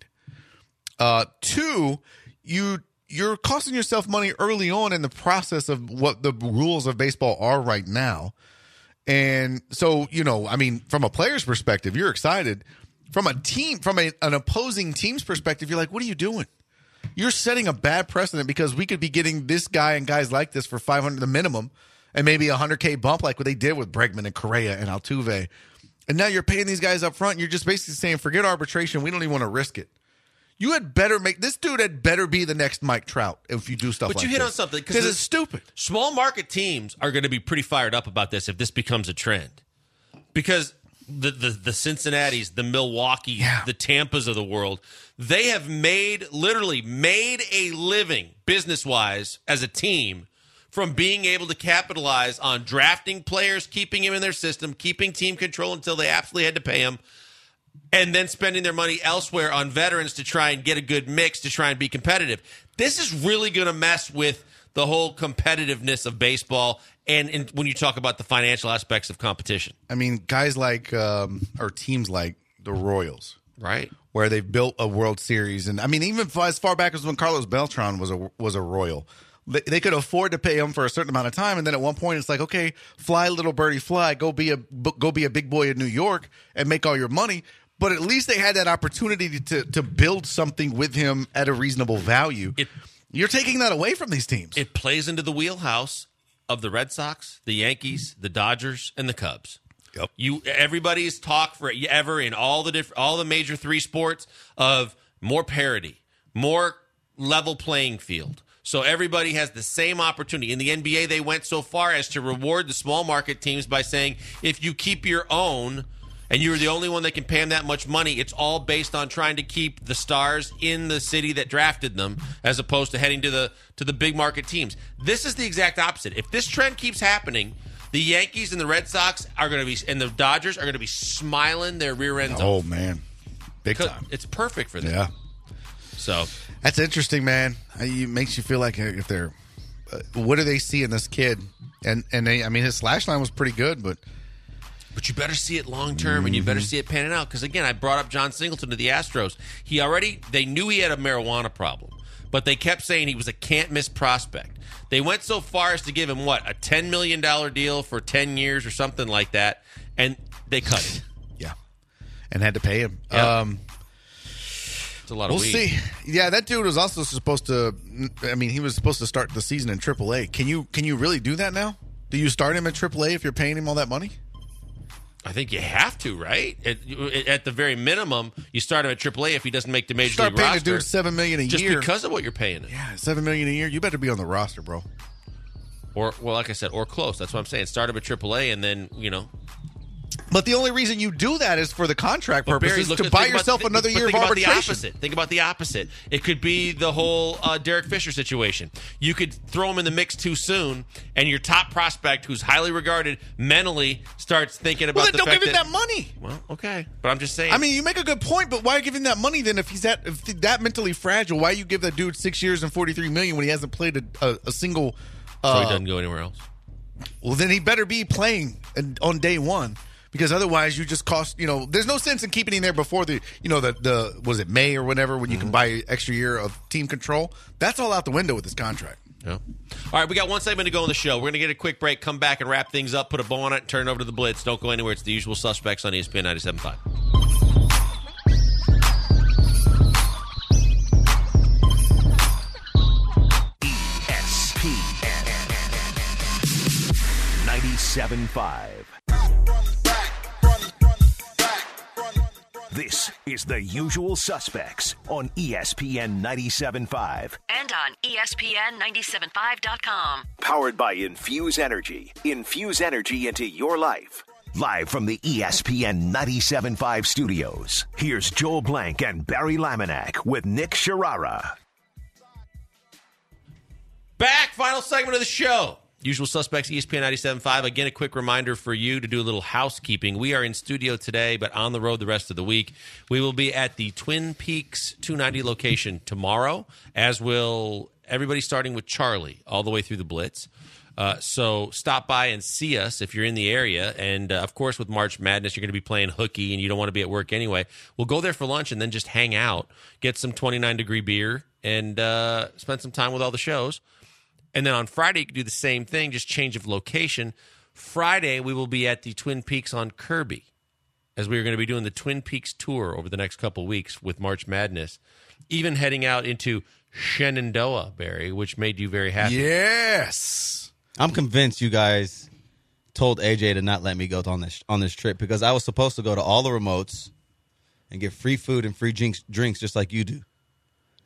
S6: 2, you're costing yourself money early on in the process of what the rules of baseball are right now. And so, I mean, from a player's perspective, you're excited. From a team, from an opposing team's perspective, you're like, what are you doing? You're setting a bad precedent because we could be getting this guy and guys like this for $500 the minimum and maybe a $100K bump like what they did with Bregman and Correa and Altuve. And now you're paying these guys up front. And you're just basically saying, forget arbitration. We don't even want to risk it. You had better this dude had better be the next Mike Trout if you do stuff like this.
S5: But you hit on something.
S6: Because it's stupid.
S5: Small market teams are going to be pretty fired up about this if this becomes a trend. Because the Cincinnatis, the Milwaukees, the Tampas of the world, they have literally made a living business-wise as a team from being able to capitalize on drafting players, keeping them in their system, keeping team control until they absolutely had to pay them, and then spending their money elsewhere on veterans to try and get a good mix to try and be competitive. This is really going to mess with the whole competitiveness of baseball and when you talk about the financial aspects of competition.
S6: I mean, guys like or teams like the Royals,
S5: right,
S6: where they've built a World Series, and I mean, even as far back as when Carlos Beltran was a Royal, they could afford to pay him for a certain amount of time, and then at one point it's like, okay, fly little birdie fly, go be a big boy in New York and make all your money. But at least they had that opportunity to build something with him at a reasonable value. You're taking that away from these teams.
S5: It plays into the wheelhouse of the Red Sox, the Yankees, the Dodgers, and the Cubs.
S6: Yep.
S5: Everybody's talk forever in all the major three sports of more parity, more level playing field. So everybody has the same opportunity. In the NBA, they went so far as to reward the small market teams by saying, if you keep your own and you're the only one that can pay them that much money, it's all based on trying to keep the stars in the city that drafted them as opposed to heading to the big market teams. This is the exact opposite. If this trend keeps happening, the Yankees and the Red Sox are going to be, and the Dodgers are going to be smiling their rear ends off.
S6: Oh, man. Big time.
S5: It's perfect for them.
S6: Yeah.
S5: So
S6: that's interesting, man. It makes you feel like if they're what do they see in this kid? And they, I mean, his slash line was pretty good, but
S5: you better see it long term, and you better see it panning out. Because again, I brought up John Singleton to the Astros. They knew he had a marijuana problem, but they kept saying he was a can't miss prospect. They went so far as to give him a $10 million deal for 10 years or something like that, and they cut it.
S6: Yeah, and had to pay him.
S5: Yep. It's a lot of
S6: weed. We'll see. Yeah, that dude was also supposed to. I mean, he was supposed to start the season in AAA. Can you really do that now? Do you start him at AAA if you're paying him all that money?
S5: I think you have to, right? At the very minimum, you start him at AAA if he doesn't make the major league roster.
S6: Start paying a dude $7 million a
S5: just
S6: year
S5: because of what you're paying him.
S6: Yeah, $7 million a year. You better be on the roster, bro.
S5: Or, well, like I said, or close. That's what I'm saying. Start him at AAA, and then
S6: But the only reason you do that is for the contract purposes,
S5: Barry,
S6: to buy yourself another year of arbitration.
S5: Think about the opposite. It could be the whole Derek Fisher situation. You could throw him in the mix too soon, and your top prospect, who's highly regarded, mentally starts thinking about the fact that...
S6: Well, then don't give him that money.
S5: Well, okay. But I'm just saying...
S6: I mean, you make a good point, but why give him that money then if he's that mentally fragile? Why you give that dude 6 years and $43 million when he hasn't played a single...
S5: so he doesn't go anywhere else?
S6: Well, then he better be playing on day one. Because otherwise, you just cost, there's no sense in keeping him there before the was it May or whatever, when you can buy extra year of team control. That's all out the window with this contract.
S5: Yeah. All right, we got one segment to go on the show. We're going to get a quick break, come back and wrap things up, put a bow on it, and turn it over to the Blitz. Don't go anywhere. It's the Usual Suspects on ESPN 97.5.
S3: ESPN 97.5. This is The Usual Suspects on ESPN 97.5.
S4: And on ESPN975.com.
S3: Powered by Infuse Energy. Infuse energy into your life. Live from the ESPN 97.5 studios, here's Joel Blank and Barry Laminack with Nick Sharara.
S5: Back, final segment of the show. Usual Suspects, ESPN 97.5. Again, a quick reminder for you to do a little housekeeping. We are in studio today, but on the road the rest of the week. We will be at the Twin Peaks 290 location tomorrow, as will everybody starting with Charlie all the way through the Blitz. So stop by and see us if you're in the area. And, of course, with March Madness, you're going to be playing hooky and you don't want to be at work anyway. We'll go there for lunch and then just hang out, get some 29-degree beer, and spend some time with all the shows. And then on Friday, you can do the same thing, just change of location. Friday, we will be at the Twin Peaks on Kirby, as we are going to be doing the Twin Peaks tour over the next couple of weeks with March Madness, even heading out into Shenandoah, Barry, which made you very happy.
S6: Yes.
S7: I'm convinced you guys told AJ to not let me go on this trip, because I was supposed to go to all the remotes and get free food and free drinks just like you do.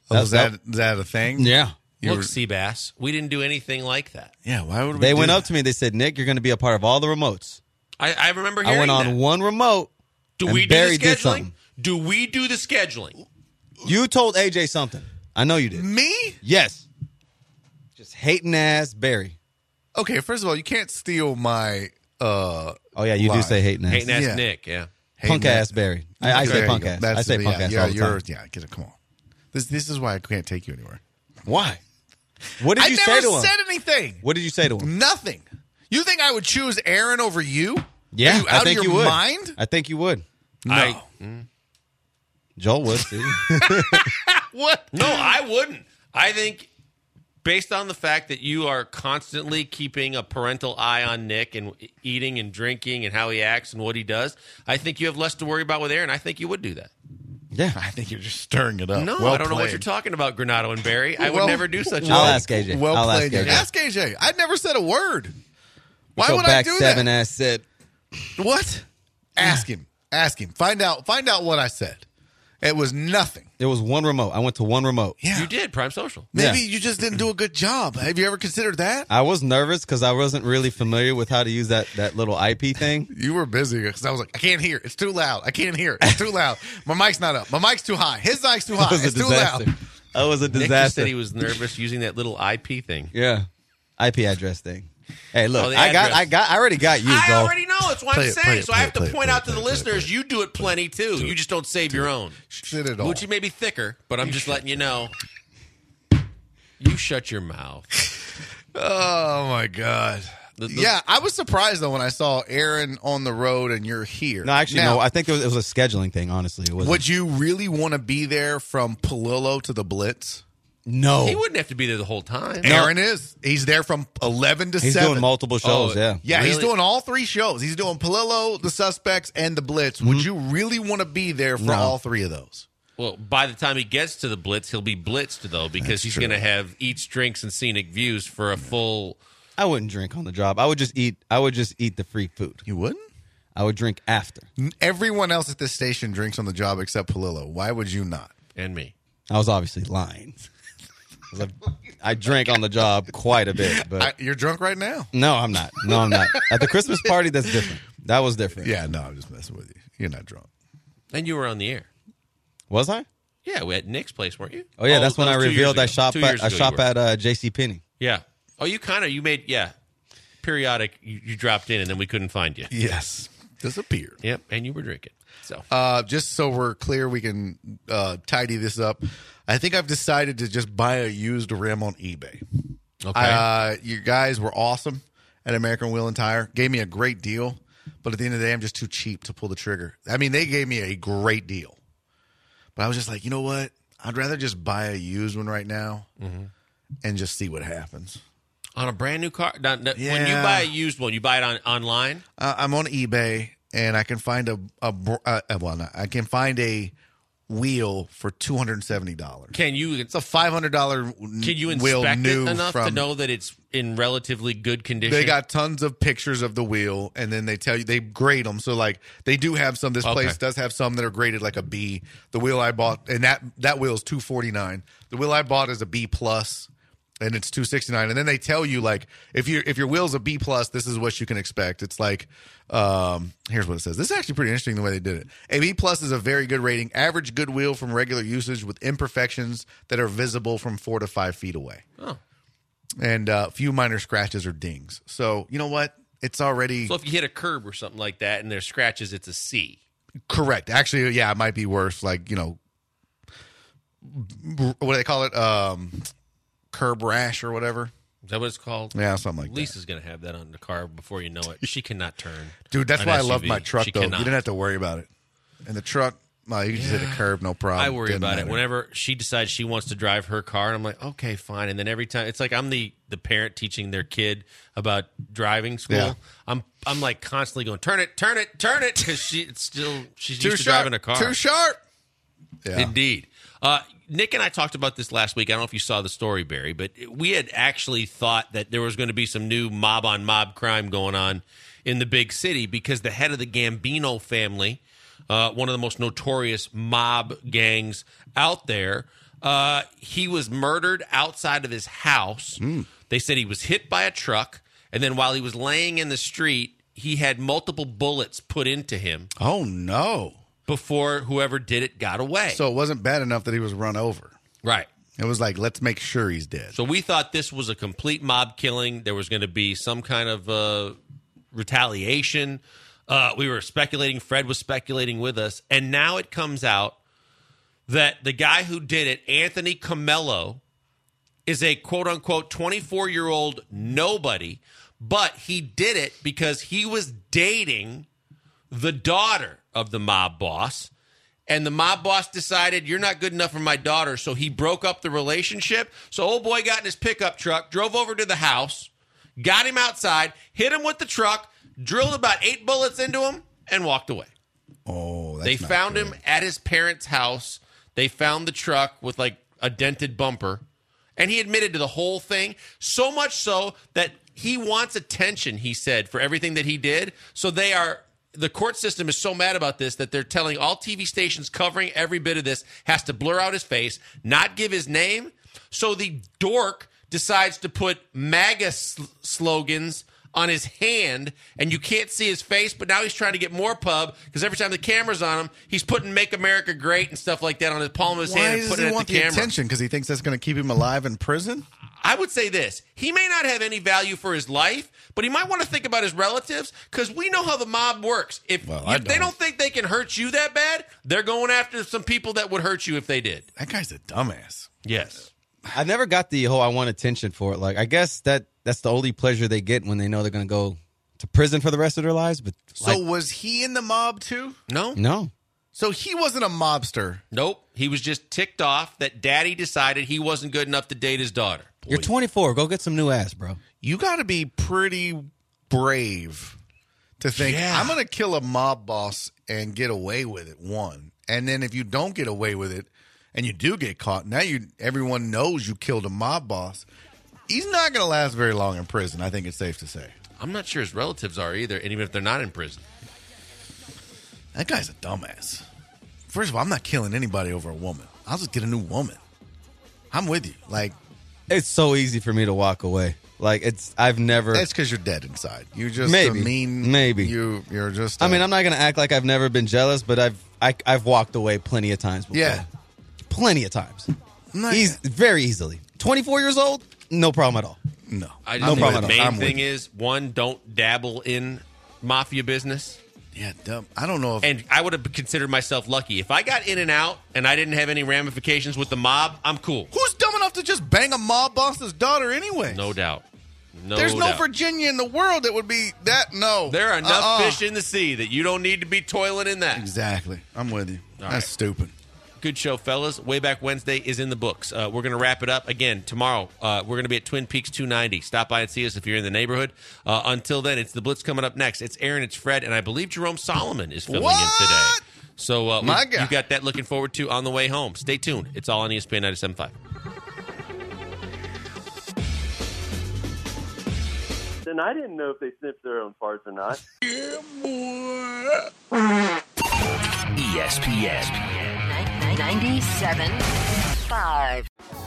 S6: Oh, is that a thing?
S7: Yeah.
S5: Look, Seabass, we didn't do anything like that.
S6: Yeah, why would we
S7: They
S6: do
S7: went
S6: that?
S7: up to me. They said, Nick, you're going to be a part of all the remotes.
S5: I remember hearing
S7: I went on
S5: that.
S7: one remote.
S5: Do
S7: and
S5: we do
S7: Barry
S5: the
S7: did
S5: scheduling?
S7: something.
S5: Do we do the scheduling?
S7: You told AJ something. I know you did.
S6: Me?
S7: Yes. Just hating ass Barry.
S6: Okay, first of all, you can't steal my
S7: Oh, yeah, you do
S6: line.
S7: say hating ass.
S5: Hating ass
S6: Yeah.
S5: Nick, yeah.
S7: Punk
S6: hating
S7: ass Barry. I
S6: There
S7: say
S6: you
S7: punk
S6: go.
S7: ass.
S6: That's
S7: I say
S6: the-
S7: punk
S6: yeah,
S7: ass
S6: yeah,
S7: all the time.
S6: Yeah, get it. Come on. This is why I can't take you anywhere.
S7: Why? What did
S6: I
S7: you
S6: never
S7: say to him?
S6: said anything.
S7: What did you say to him?
S6: Nothing. You think I would choose Aaron over you?
S7: Yeah,
S6: Are you
S7: I
S6: out
S7: think
S6: of
S7: you
S6: your
S7: would.
S6: mind?
S7: I think you would.
S6: No.
S7: Joel would. See?
S6: What?
S5: No, I wouldn't. I think based on the fact that you are constantly keeping a parental eye on Nick and eating and drinking and how he acts and what he does, I think you have less to worry about with Aaron. I think you would do that.
S7: Yeah.
S6: I think you're just stirring it up.
S5: No,
S6: Well
S5: I don't know what
S6: played.
S5: you're talking about, Granado and Barry. I would
S6: Well-
S5: never do such a
S7: I'll
S5: thing.
S7: ask AJ.
S6: Well
S7: I'll
S6: played.
S7: ask AJ.
S6: Ask AJ. I never said a word. Why
S7: So
S6: would I
S7: back
S6: do
S7: seven
S6: that?
S7: ass said,
S6: What? Ask him. Ask him. Find out what I said. It was nothing.
S7: there was one remote. I went to one remote.
S6: Yeah.
S5: You did, Prime Social.
S6: Maybe
S7: Yeah.
S6: you just didn't do a good job. Have you ever considered that?
S7: I was nervous because I wasn't really familiar with how to use that little IP thing.
S6: You were busy because I was like, I can't hear. It's too loud. I can't hear. It's too loud. My mic's not up. My mic's too high. His mic's too
S7: That
S6: high.
S7: was a
S6: It's too
S7: disaster.
S6: loud.
S7: That was a
S5: Nick just
S7: disaster.
S5: said he was nervous using that little IP thing.
S7: Yeah. IP address thing. Hey, look,
S5: Oh, the
S7: I
S5: address.
S7: already got you,
S5: I
S7: bro.
S5: already know. It's what
S6: Play
S5: I'm
S6: it,
S5: saying.
S6: play it,
S5: So I
S6: play
S5: have
S6: it,
S5: to
S6: play it,
S5: point
S6: play
S5: out
S6: it,
S5: to the
S6: play it,
S5: listeners, you do it plenty too. You just don't save your own.
S6: Shit it all.
S5: Which may be thicker, but I'm just letting you know. You shut your mouth.
S6: Oh my god. Yeah, I was surprised though when I saw Aaron on the road and you're here.
S7: No, actually,
S6: Now,
S7: no. I think it was a scheduling thing, honestly. It was
S6: would you really want to be there from Palillo to the Blitz?
S7: No.
S5: He wouldn't have to be there the whole time.
S6: Aaron is. He's there from 11 to
S7: He's
S6: 7.
S7: doing multiple shows,
S5: Oh,
S7: yeah.
S6: Yeah, he's
S5: Really?
S6: doing all 3 shows. He's doing Palillo, the Suspects, and the Blitz. Would you really want to be there for
S7: No.
S6: all 3 of those?
S5: Well, by the time he gets to the Blitz, he'll be blitzed though, because he's
S6: true.
S5: going to have eats, drinks, and scenic views for a full.
S7: I wouldn't drink on the job. I would just eat the free food.
S6: You wouldn't?
S7: I would drink after.
S6: Everyone else at this station drinks on the job except Palillo. Why would you not?
S5: And me.
S7: I was obviously lying. 'Cause I drank on the job quite a bit, but
S6: You're drunk right now.
S7: no, I'm not. No, I'm not. At the Christmas party, that's different. That was different.
S6: Yeah, no, I'm just messing with you. You're not drunk.
S5: And you were on the air.
S7: Was I?
S5: Yeah, we at Nick's place, weren't you?
S7: Oh yeah, that's when
S5: that
S7: I
S5: was 2 years
S7: revealed I
S5: ago.
S7: shop
S5: 2 years
S7: at
S5: ago you were.
S7: J.C. Penney.
S5: Yeah. Oh, you made periodic. You dropped in and then we couldn't find you.
S6: Yes. Disappeared.
S5: Yep, and you were drinking. So
S6: Just so we're clear, we can tidy this up. I think I've decided to just buy a used rim on eBay.
S5: okay.
S6: You guys were awesome at American Wheel and Tire. Gave me a great deal, but at the end of the day, I'm just too cheap to pull the trigger. I mean, they gave me a great deal, but I was just like, you know what? I'd rather just buy a used one right now and just see what happens.
S5: On a brand new car. When you
S6: Yeah.
S5: buy a used one, you buy it online.
S6: I'm on eBay and I can find I can find a wheel for $270.
S5: Can you
S6: It's a $500
S5: can you
S6: wheel
S5: inspect
S6: new
S5: it enough
S6: from.
S5: to know that it's in relatively good condition?
S6: They got tons of pictures of the wheel, and then they tell you they grade them. So like they do have some. This place does have some that are graded like a B. The wheel I bought, and that wheel is $249. The wheel I bought is a B plus, and it's $269. And then they tell you like if your wheel's a B plus, this is what you can expect. It's like here's what it says. This is actually pretty interesting the way they did it. A B plus is a very good rating, average good wheel from regular usage with imperfections that are visible from 4 to 5 feet away.
S5: Oh.
S6: And few minor scratches or dings. So you know what? It's already
S5: So if you hit a curb or something like that and there's scratches, it's a C.
S6: correct. Actually, yeah, it might be worse. Like what do they call it? Curb rash or whatever.
S5: Is that what it's called?
S6: Yeah, something like
S5: Lisa's going to have that on the car before you know it. She cannot turn.
S6: that. Dude, that's
S5: an
S6: why I love
S5: SUV.
S6: my truck
S5: She
S6: though.
S5: cannot.
S6: You didn't have to worry about it. And the truck, you can just hit a curb, no problem.
S5: I worry
S6: Didn't
S5: about it
S6: matter.
S5: whenever she decides she wants to drive her car, and I'm like, okay, fine. And then every time, it's like I'm the parent teaching their kid about driving school.
S6: Yeah.
S5: I'm like constantly going, turn it, because she's
S6: Too
S5: used to
S6: sharp.
S5: driving a car.
S6: Too sharp. Yeah.
S5: Indeed. Nick and I talked about this last week. I don't know if you saw the story, Barry, but we had actually thought that there was going to be some new mob-on-mob crime going on in the big city because the head of the Gambino family, one of the most notorious mob gangs out there, He was murdered outside of his house. They said he was hit by a truck, and then while he was laying in the street, he had multiple bullets put into him
S6: Oh, no.
S5: before whoever did it got away.
S6: So it wasn't bad enough that he was run over.
S5: Right.
S6: It was like, let's make sure he's dead.
S5: So we thought this was a complete mob killing. There was going to be some kind of retaliation. We were speculating. Fred was speculating with us. And now it comes out that the guy who did it, Anthony Comello, is a quote-unquote 24-year-old nobody, but he did it because he was dating the daughter of the mob boss, and the mob boss decided, you're not good enough for my daughter, so he broke up the relationship. So old boy got in his pickup truck, drove over to the house, got him outside, hit him with the truck, drilled about 8 bullets into him, and walked away.
S6: Oh, that's
S5: They
S6: not
S5: found
S6: good.
S5: him at his parents' house. They found the truck with like a dented bumper, and he admitted to the whole thing, so much so that he wants attention, he said, for everything that he did. So the court system is so mad about this that they're telling all TV stations covering every bit of this has to blur out his face, not give his name. So the dork decides to put MAGA slogans on his hand, and you can't see his face, but now he's trying to get more pub because every time the camera's on him, he's putting "Make America Great" and stuff like that on the palm of his hand and
S6: does
S5: putting
S6: he
S5: it at
S6: want
S5: the
S6: the
S5: camera.
S6: attention? Because he thinks that's going to keep him alive in prison?
S5: I would say this. He may not have any value for his life, but he might want to think about his relatives because we know how the mob works. If they don't think they can hurt you that bad, they're going after some people that would hurt you if they did.
S6: That guy's a dumbass.
S5: Yes.
S7: I never got the whole I want attention for it. Like, I guess that's the only pleasure they get when they know they're going to go to prison for the rest of their lives. But
S6: So was he in the mob too?
S5: No.
S6: So he wasn't a mobster.
S5: Nope. He was just ticked off that daddy decided he wasn't good enough to date his daughter.
S7: You're 24. Go get some new ass, bro.
S6: You got to be pretty brave to think,
S5: Yeah.
S6: I'm going to kill a mob boss and get away with it, one. And then if you don't get away with it and you do get caught, now everyone knows you killed a mob boss. He's not going to last very long in prison, I think it's safe to say.
S5: I'm not sure his relatives are either, and even if they're not in prison.
S6: That guy's a dumbass. First of all, I'm not killing anybody over a woman. I'll just get a new woman. I'm with you. Like,
S7: It's so easy for me to walk away. Like, I've never.
S6: that's because you're dead inside. You're just
S7: Maybe.
S6: a mean.
S7: Maybe.
S6: You're just.
S7: I mean, I'm not going to act like I've never been jealous, but I've walked away plenty of times before.
S6: Yeah.
S7: Plenty of times.
S6: not-
S7: Very easily. 24 years old? No problem at all.
S6: No.
S5: I
S7: No
S5: just think
S7: problem
S5: the
S7: at all.
S5: main
S6: I'm with
S5: thing
S6: you.
S5: is, one, don't dabble in mafia business.
S6: Yeah, dumb. I don't know if.
S5: And I would have considered myself lucky. If I got in and out and I didn't have any ramifications with the mob, I'm cool.
S6: Who's dumb enough to just bang a mob boss's daughter anyway?
S5: No doubt.
S6: There's no Virginia in the world that would be that. No.
S5: There are enough fish in the sea that you don't need to be toiling in that.
S6: Exactly. I'm with you. That's
S5: right.
S6: stupid.
S5: Good show, fellas. Way Back Wednesday is in the books. We're going to wrap it up again tomorrow. We're going to be at Twin Peaks 290. Stop by and see us if you're in the neighborhood. Until then, it's the Blitz coming up next. It's Aaron, it's Fred, and I believe Jerome Solomon is filling in today. So
S6: My guy.
S5: you got that looking forward to on the way home. Stay tuned. It's all on ESPN 97.5.
S4: And I didn't know if they sniffed their own farts or not.
S3: ESPN
S8: 97.5.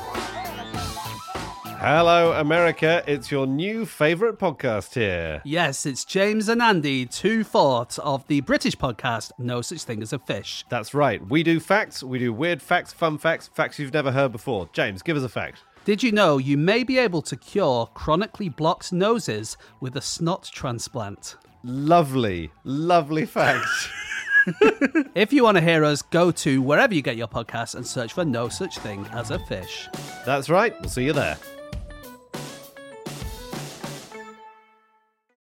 S1: Hello, America. It's your new favourite podcast here.
S2: Yes, it's James and Andy, 2/4 of the British podcast No Such Thing as a Fish.
S1: That's right. We do facts. We do weird facts, fun facts, facts you've never heard before. James, give us a fact.
S2: Did you know you may be able to cure chronically blocked noses with a snot transplant?
S1: Lovely, lovely fact.
S2: If you want to hear us, go to wherever you get your podcasts and search for No Such Thing as a Fish.
S1: That's right. We'll see you there.